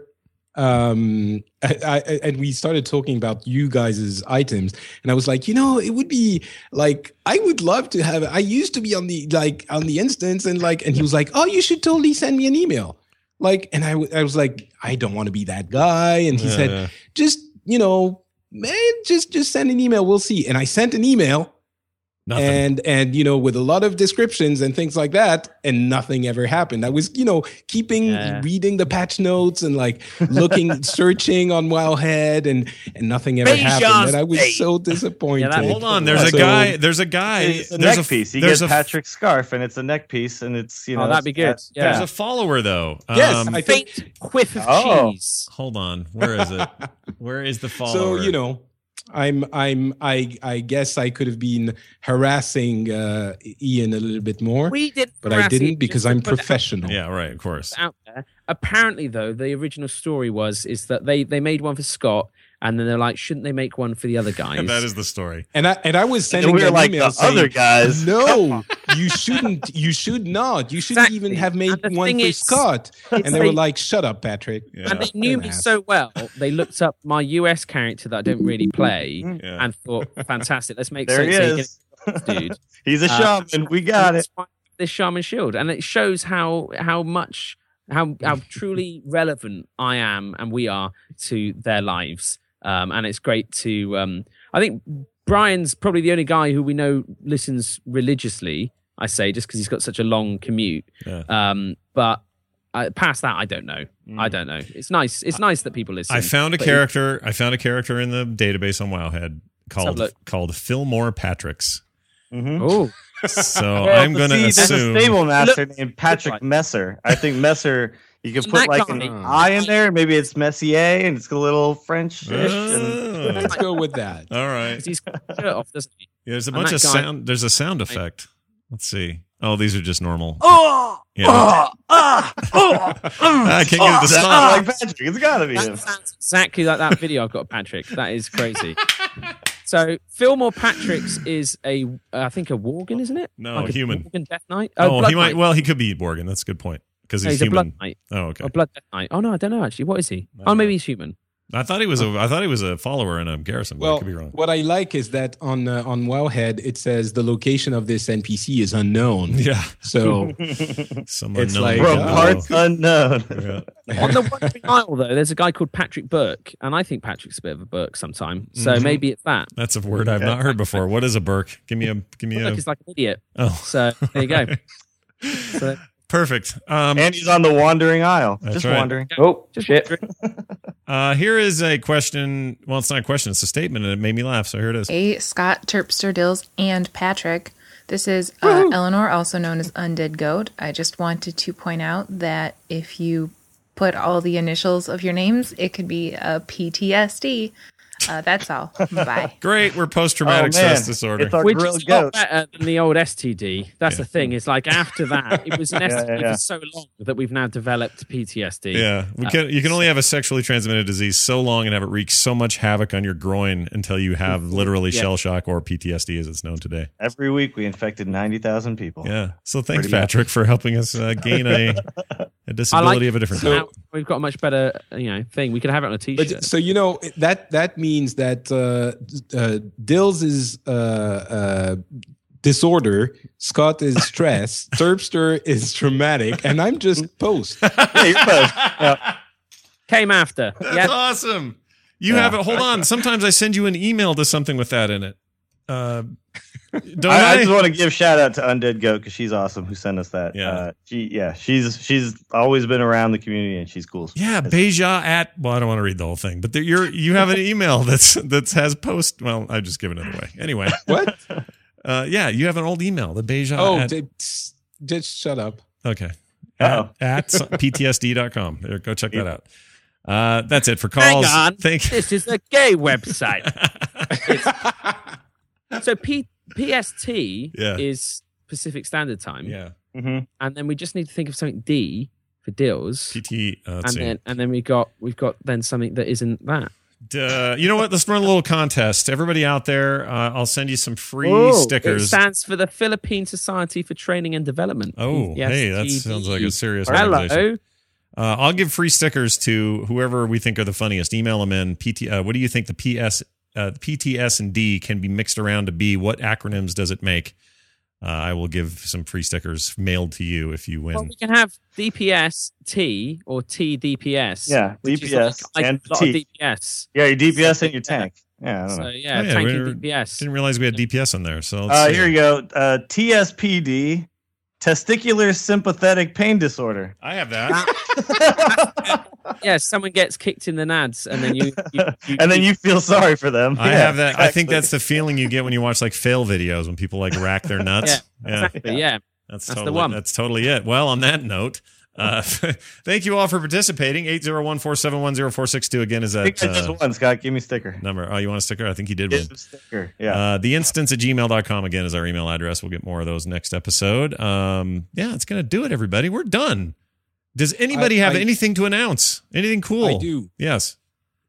Um, I, I, and we started talking about you guys' items, and I was like, you know, it would be like I would love to have. I used to be on the like on the instance, and like, and he was like, oh, you should totally send me an email. Like, and I, w- I was like, I don't want to be that guy. And he Yeah, said, yeah. just, you know, man, just, just send an email. We'll see. And I sent an email Nothing. and, and, you know, with a lot of descriptions and things like that, and nothing ever happened. I was, you know, keeping Yeah. reading the patch notes and like looking, searching on Wowhead, and, and nothing ever Bayesian's happened. And I was Bay. so disappointed. Yeah, that- Hold on. There's a So- guy. There's a guy. It's a there's neck piece. You there's get a, Patrick's scarf, and it's a neck piece, and it's you know. Oh, that'd be good. it's- Yeah. There's a follower though. Yes, Um, I think Faint whiff of Oh. cheese. hold on. Where is it? Where is the follower? so, you know, I'm I'm I I guess I could have been harassing uh, Ian a little bit more, We did, but I didn't because I'm professional. Yeah. Right. Of course. Out there. Apparently, though, the original story was is that they they made one for Scott, and then they're like, shouldn't they make one for the other guys? that is the story. And I and I was sending we were them like emails the saying, other guys. no, you shouldn't. You should not. You shouldn't Exactly. even have made And the one thing for is, Scott. And it's they a- were like, "Shut up, Patrick." Yeah. And they knew me Ass. so well, they looked up my U S character that I don't really play Yeah. and thought, fantastic, let's make There he sense. is. Dude. He's a Uh, shaman. We got it. That's why This shaman shield, and it shows how how much how how truly relevant I am and we are to their lives. Um, and it's great to. Um, I think Brian's probably the only guy who we know listens religiously. I say just because he's got such a long commute. Yeah. Um, but uh, past that, I don't know. I don't know. It's nice. It's nice that people listen. I found a but character. I found a character in the database on Wowhead have a called look. called Fillmore Patricks. Mhm. Oh, So Well, I'm going to see, there's assume. a stable master Look- named Patrick like- Messer. I think Messer. You can So put that like guy- an I in there. Maybe it's Messier, and it's a little French. Oh. Let's go with that. All right. he's got his shirt off, doesn't he? Yeah, there's a And bunch that of guy- sound. There's a sound effect. Let's see. Oh, these are just normal. Oh, Yeah. Oh, ah, oh, mm, I can't get it to oh, stop. Like Patrick, it's gotta be That him. sounds exactly like that video I've got of Patrick. That is crazy. So Fillmore Patrick's is a, uh, I think a Worgen, isn't it? No, like a human. Worgen Death Knight. Oh, Blood he might. Knight. Well, he could be Worgen. That's a good point because No, he's, he's a human. Blood Knight. Oh, okay. A Blood Death Knight. Oh no, I don't know actually. What is he? I Oh, don't maybe know. he's human. I thought he was a. I thought he was a follower in a garrison. But I Well, could be wrong. what I like is that on uh, on Wowhead it says the location of this N P C is unknown. Yeah. So Some it's unknown like, From guy. uh, parts unknown. Yeah. On the Wandering Isle, though, there's a guy called Patrick Burke, and I think Patrick's a bit of a Burke sometime. So Mhm. maybe it's that. That's a word I've not heard before. What is a Burke? Give me a. Give me a. Burke is like an idiot. Oh, So there you go. So, perfect. Um, And he's on the wandering aisle. That's Just right. wandering. Oh, just shit. uh, here is a question. Well, it's not a question. It's a statement, and it made me laugh. So here it is. Hey, Scott, Terpster, Dills, and Patrick. This is uh, Eleanor, also known as Undead Goat. I just wanted to point out that if you put all the initials of your names, it could be a P T S D. Uh, that's all. Bye. Great. We're post-traumatic Oh, man. stress disorder. It's our which grilled is a lot goat. better than the old S T D. That's Yeah. the thing. It's like after that, it was an Yeah, S T D yeah, yeah. for so long that we've now developed P T S D. Yeah, we Uh, can. You can only have a sexually transmitted disease so long and have it wreak so much havoc on your groin until you have literally Yeah. shell shock or P T S D, as it's known today. Every week we infected ninety thousand people. Yeah. So thanks, Pretty Patrick, for helping us uh, gain a, a disability of a different So type. we've got a much better, you know, thing. We could have it on a T-shirt. But so you know that that means that uh, uh, Dills is uh, uh, disorder, Scott is stress, Terpster is traumatic, and I'm just post. Yeah, you're both. Yeah. Came after. That's Yeah. awesome. You Yeah. have it. Hold on. Sometimes I send you an email to something with that in it. Uh, don't I, I? I just want to give shout out to Undead Goat because she's awesome. Who sent us that? Yeah. uh, she yeah she's she's always been around the community and she's cool. Yeah, Beja at. Well, I don't want to read the whole thing, but there, you're you have an email that's that has post. Well, I just given it away. Anyway, What? uh, yeah, you have an old email. The Beja. Oh, at, just, just shut up. okay. Uh-oh. At, at P T S D dot com. There, go check that out. Uh, that's it for Hang calls. on. Thank. This is a gay website. It's- so P- PST Yeah. is Pacific Standard Time. Yeah. Mm-hmm. And then we just need to think of something D for Dills. P T. Uh, let's and see. then and then we got we've got then something that isn't that. Uh, you know what? Let's run a little contest. Everybody out there, uh, I'll send you some free Oh, It stickers. stands for the Philippine Society for Training and Development. Oh, P S T D. hey, that sounds like a serious organization. Hello. Uh, I'll give free stickers to whoever we think are the funniest. Email them in. P T. Uh, what do you think the P S, uh, P T S and D can be mixed around to be? What acronyms does it make? Uh, I will give some free stickers mailed to you if you win. Well, we can have D P S T or T D P S. Yeah, which D is P S like, like and a lot T. of D P S. Yeah, your D P S and your tank. Yeah, I don't So know. yeah, Oh, yeah, tank we were- and D P S. Didn't realize we had D P S on there. So let's Uh, see. here you go. Uh, T S P D, testicular sympathetic pain disorder. I have that. Yeah, someone gets kicked in the nads, and then you, you, you and then you feel sorry for them. I Yeah, have that. I think exactly. that's the feeling you get when you watch like fail videos when people like rack their nuts. Yeah, exactly. Yeah, That's, That's the totally, one. That's totally it. Well, on that note, uh, thank you all for participating. eight zero one, four seven one, zero four six two again is I think that I just uh, won, Scott. Give me a sticker. number. Oh, you want a sticker? I think you did Give win. me a sticker. Yeah. Uh, the instance at gmail dot com again is our email address. We'll get more of those next episode. Um, yeah, it's going to do it, everybody. We're done. Does anybody I- have I- anything to announce? Anything cool? I do. Yes.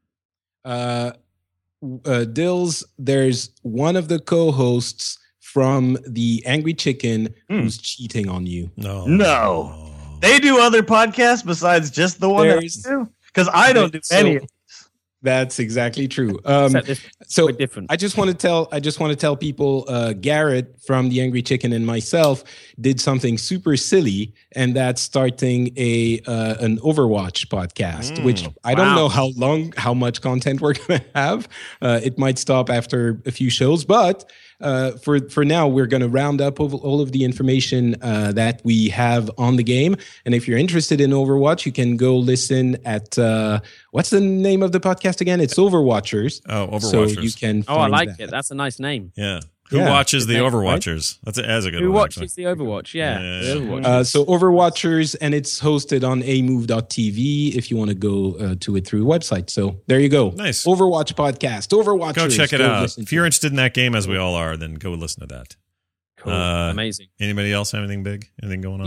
Uh, uh, Dills, there's one of the co-hosts from the Angry Chicken Hmm. who's cheating on you. No. No. They do other podcasts besides just the one There's- that I do? Because I don't do So- any. That's exactly true. Um, Except this so quite different. I just want to tell I just want to tell people uh, Garrett from the Angry Chicken and myself did something super silly, and that's starting a uh, an Overwatch podcast. Mm, which I don't wow. know how long, how much content we're going to have. Uh, it might stop after a few shows, but uh, for for now, we're going to round up all, all of the information uh, that we have on the game. And if you're interested in Overwatch, you can go listen at uh, what's the name of the podcast again? It's Overwatchers. Oh, Overwatchers. So you can. Oh, I find like that. it. That's a nice name. Yeah. Who Yeah. watches the Good name, Overwatchers? That's a, that's a good Who one. watches actually. the Overwatch? Yeah. Yeah. The Overwatch. Uh, so Overwatchers, and it's hosted on a move dot t v if you want to go uh, to it through a website. So there you go. Nice. Overwatch podcast. Overwatchers. Go check it Go out. listen If to you're it. interested in that game, as we all are, then go listen to that. Cool. uh, Amazing. Anybody else have anything big? Anything going on? Yeah.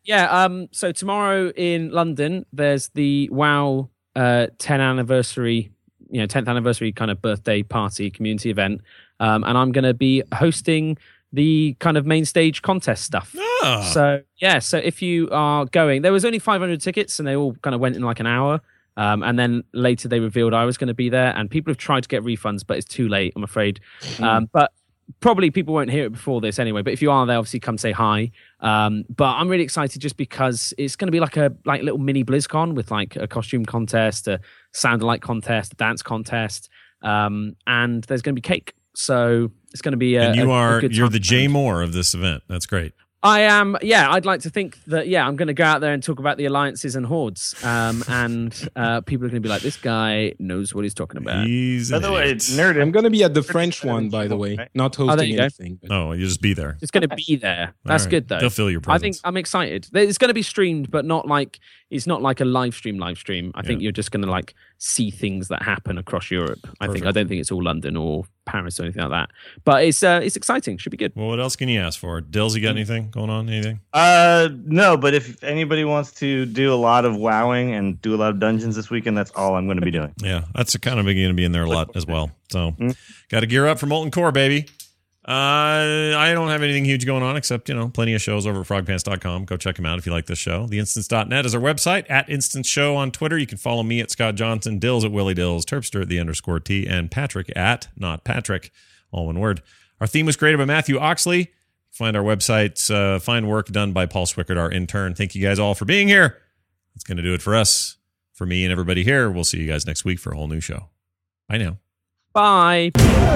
Yeah. Um. So tomorrow in London, there's the WoW uh tenth anniversary, you know, tenth anniversary kind of birthday party community event. Um. And I'm going to be hosting the kind of main stage contest stuff. Ah. So yeah. So if you are going, there was only five hundred tickets, and they all kind of went in like an hour. Um, and then later they revealed I was going to be there, and people have tried to get refunds, but it's too late, I'm afraid. Mm. Um, but probably people won't hear it before this anyway. But if you are there, obviously come say hi. Um, but I'm really excited just because it's going to be like a like little mini BlizzCon with like a costume contest, a sound alike contest, a dance contest, um, and there's going to be cake. So it's going to be a, and you a, are a good you're time. the Jay Moore of this event. That's great. I am, yeah, I'd like to think that, yeah, I'm going to go out there and talk about the alliances and hordes. Um, and uh, people are going to be like, this guy knows what he's talking about. He's By the way, nerd. I'm going to be at the French one, by the way, not hosting oh, anything. But... Oh, you just be there. It's going to be there. That's right. Good, though. They'll fill your presence. I think presence. I'm excited. It's going to be streamed, but not like, it's not like a live stream, live stream. I yeah. think you're just going to like see things that happen across Europe. Perfect. I think, I don't think it's all London or Paris or anything like that. But it's uh, it's exciting. Should be good. Well, what else can you ask for? Dills, you got anything going on? Anything? Uh, no, but if anybody wants to do a lot of wowing and do a lot of dungeons this weekend, that's all I'm going to be doing. Yeah, that's kind of going to be in there a lot as well. So, mm-hmm. got to gear up for Molten Core, baby. Uh, I don't have anything huge going on except, you know, plenty of shows over at frog pants dot com. Go check them out if you like this show. the instance dot net is our website. At Instance Show on Twitter. You can follow me at Scott Johnson, Dills at Willie Dills, Terpster at the underscore T, and Patrick at Not Patrick. All one word. Our theme was created by Matthew Oxley. Find our website, uh, find work done by Paul Swickard, our intern. Thank you guys all for being here. That's going to do it for us. For me and everybody here, we'll see you guys next week for a whole new show. Bye now. Bye.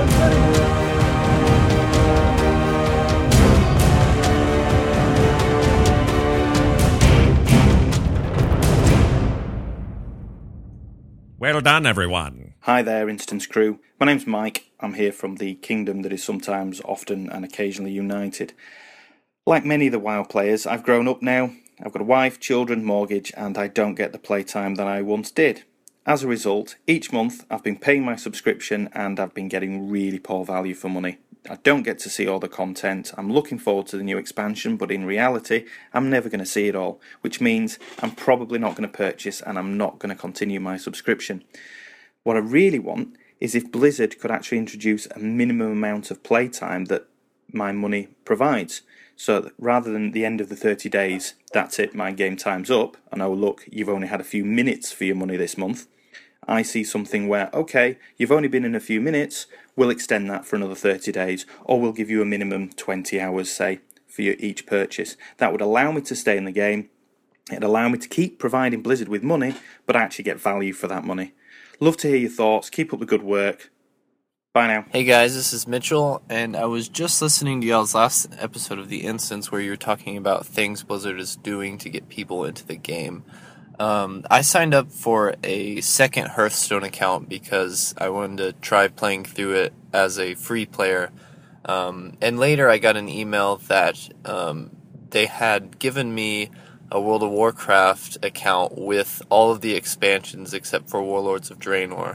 Well done, everyone. Hi there, Instance crew. My name's Mike. I'm here from the kingdom that is sometimes, often, and occasionally united. Like many of the WoW players, I've grown up now. I've got a wife, children, mortgage, and I don't get the playtime that I once did. As a result, each month I've been paying my subscription and I've been getting really poor value for money. I don't get to see all the content. I'm looking forward to the new expansion, but in reality, I'm never going to see it all, which means I'm probably not going to purchase and I'm not going to continue my subscription. What I really want is if Blizzard could actually introduce a minimum amount of playtime that my money provides. So that rather than the end of the thirty days, that's it, my game time's up, and oh look, you've only had a few minutes for your money this month, I see something where, okay, you've only been in a few minutes, we'll extend that for another thirty days, or we'll give you a minimum twenty hours, say, for your each purchase. That would allow me to stay in the game, it'd allow me to keep providing Blizzard with money, but actually get value for that money. Love to hear your thoughts, keep up the good work. Bye now. Hey guys, this is Mitchell, and I was just listening to y'all's last episode of The Instance where you were talking about things Blizzard is doing to get people into the game. Um, I signed up for a second Hearthstone account because I wanted to try playing through it as a free player. Um, and later I got an email that um, they had given me a World of Warcraft account with all of the expansions except for Warlords of Draenor.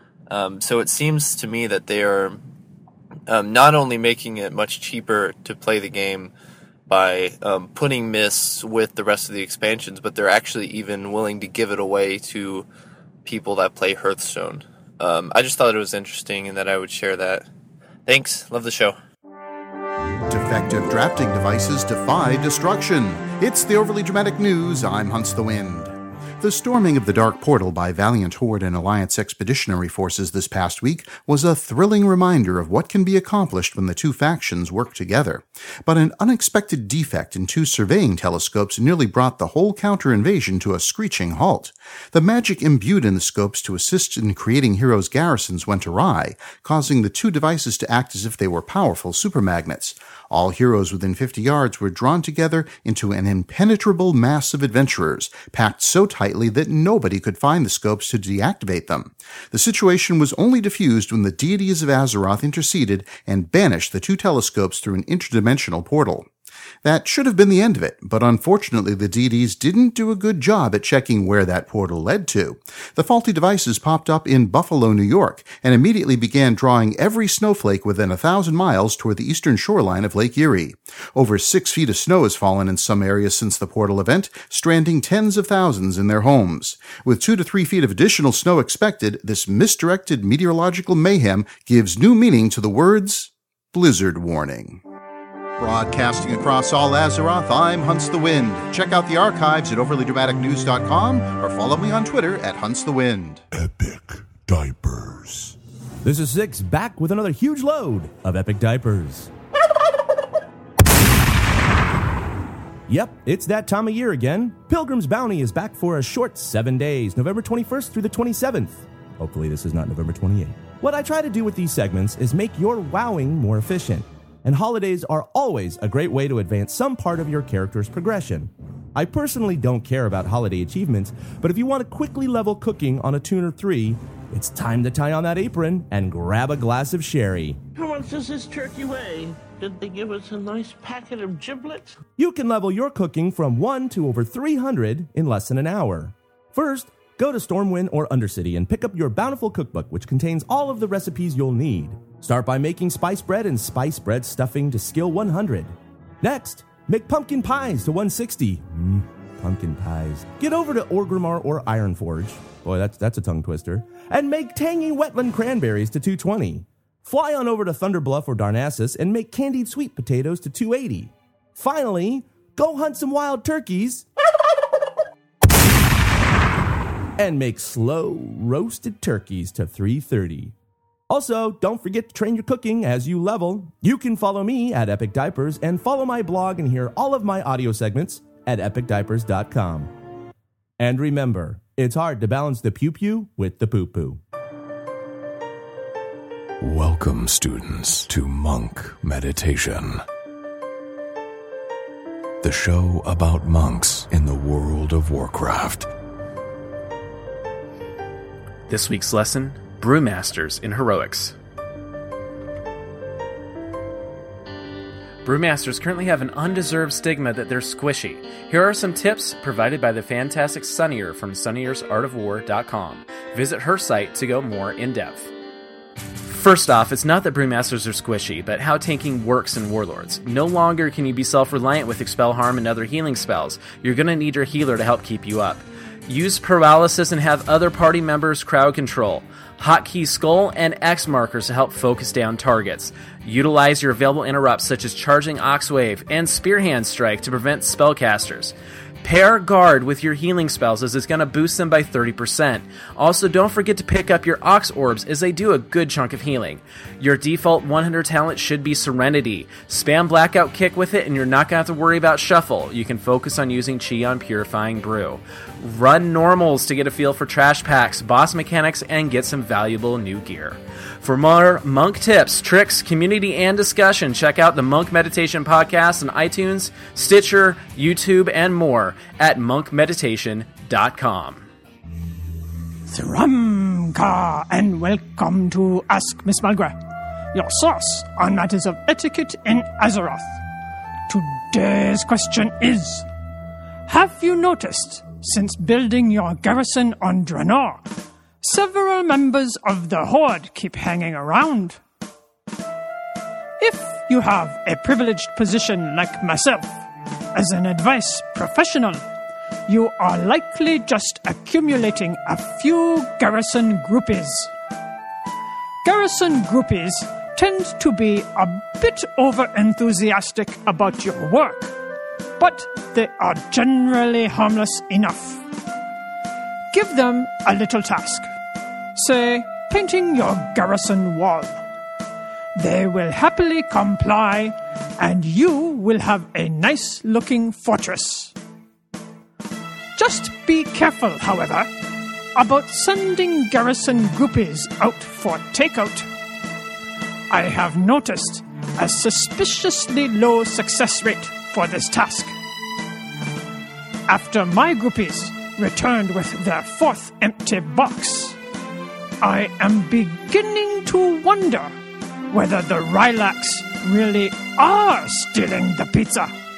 Um, so it seems to me that they are um, not only making it much cheaper to play the game by um, putting Mists with the rest of the expansions, but they're actually even willing to give it away to people that play Hearthstone. Um, I just thought it was interesting and that I would share that. Thanks. Love the show. Defective drafting devices defy destruction. It's the Overly Dramatic News. I'm Hunts the Wind. The storming of the Dark Portal by Valiant Horde and Alliance expeditionary forces this past week was a thrilling reminder of what can be accomplished when the two factions work together. But an unexpected defect in two surveying telescopes nearly brought the whole counter-invasion to a screeching halt. The magic imbued in the scopes to assist in creating heroes' garrisons went awry, causing the two devices to act as if they were powerful supermagnets. All heroes within fifty yards were drawn together into an impenetrable mass of adventurers, packed so tightly that nobody could find the scopes to deactivate them. The situation was only diffused when the deities of Azeroth interceded and banished the two telescopes through an interdimensional portal. That should have been the end of it, but unfortunately the D Ds didn't do a good job at checking where that portal led to. The faulty devices popped up in Buffalo, New York, and immediately began drawing every snowflake within a thousand miles toward the eastern shoreline of Lake Erie. Over six feet of snow has fallen in some areas since the portal event, stranding tens of thousands in their homes. With two to three feet of additional snow expected, this misdirected meteorological mayhem gives new meaning to the words blizzard warning. Broadcasting across all Azeroth, I'm Hunts the Wind. Check out the archives at overly dramatic news dot com or follow me on Twitter at Hunts the Wind. Epic Diapers. This is Six, back with another huge load of Epic Diapers. Yep, it's that time of year again. Pilgrim's Bounty is back for a short seven days, November twenty-first through the twenty-seventh. Hopefully this is not November twenty-eighth. What I try to do with these segments is make your wowing more efficient. And holidays are always a great way to advance some part of your character's progression. I personally don't care about holiday achievements, but if you want to quickly level cooking on a tune or three, it's time to tie on that apron and grab a glass of sherry. How much does this turkey weigh? Did they give us a nice packet of giblets? You can level your cooking from one to over three hundred in less than an hour. First, go to Stormwind or Undercity and pick up your Bountiful Cookbook, which contains all of the recipes you'll need. Start by making spice bread and spice bread stuffing to skill one hundred. Next, make pumpkin pies to one sixty. Mmm, pumpkin pies. Get over to Orgrimmar or Ironforge. Boy, that's that's a tongue twister. And make tangy wetland cranberries to two twenty. Fly on over to Thunderbluff or Darnassus and make candied sweet potatoes to two eighty. Finally, go hunt some wild turkeys and make slow roasted turkeys to three thirty. Also, don't forget to train your cooking as you level. You can follow me at Epic Diapers and follow my blog and hear all of my audio segments at epic diapers dot com. And remember, it's hard to balance the pew-pew with the poo-poo. Welcome, students, to Monk Meditation, the show about monks in the world of Warcraft. This week's lesson, Brewmasters in Heroics. Brewmasters currently have an undeserved stigma that they're squishy. Here are some tips provided by the fantastic Sunnier from sunniers art of war dot com. Visit her site to go more in-depth. First off, it's not that Brewmasters are squishy, but how tanking works in Warlords. No longer can you be self-reliant with Expel Harm and other healing spells. You're going to need your healer to help keep you up. Use Paralysis and have other party members crowd control. Hotkey Skull and X markers to help focus down targets. Utilize your available interrupts such as Charging Oxwave and Spearhand Strike to prevent spellcasters. Pair Guard with your healing spells as it's going to boost them by thirty percent. Also, don't forget to pick up your Ox Orbs as they do a good chunk of healing. Your default one hundred talent should be Serenity. Spam Blackout Kick with it and you're not going to have to worry about Shuffle. You can focus on using Chi on Purifying Brew. Run Normals to get a feel for trash packs, boss mechanics, and get some valuable new gear. For more monk tips, tricks, community, and discussion, check out the Monk Meditation Podcast on iTunes, Stitcher, YouTube, and more at monk meditation dot com. Thramka, and welcome to Ask Miss Malgra, your source on matters of etiquette in Azeroth. Today's question is, have you noticed, since building your garrison on Draenor, several members of the Horde keep hanging around? If you have a privileged position like myself, as an advice professional, you are likely just accumulating a few garrison groupies. Garrison groupies tend to be a bit over-enthusiastic about your work, but they are generally harmless enough. Give them a little task. Say, painting your garrison wall. They will happily comply, and you will have a nice-looking fortress. Just be careful, however, about sending garrison groupies out for takeout. I have noticed a suspiciously low success rate for this task. After my groupies returned with their fourth empty box, I am beginning to wonder whether the Rylax really are stealing the pizza.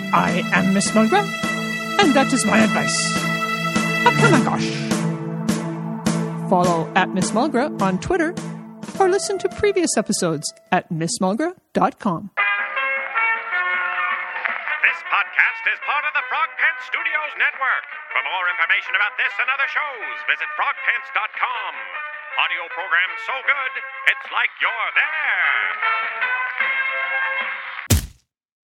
I am Miss Mulgrew, and that is my advice. Apanagosh. Follow at Miss Mulgrew on Twitter, or listen to previous episodes at miss mulgrew dot com. This podcast is part of the Frog Pants Studios Network. For more information about this and other shows, visit frog pants dot com. Audio program so good, it's like you're there.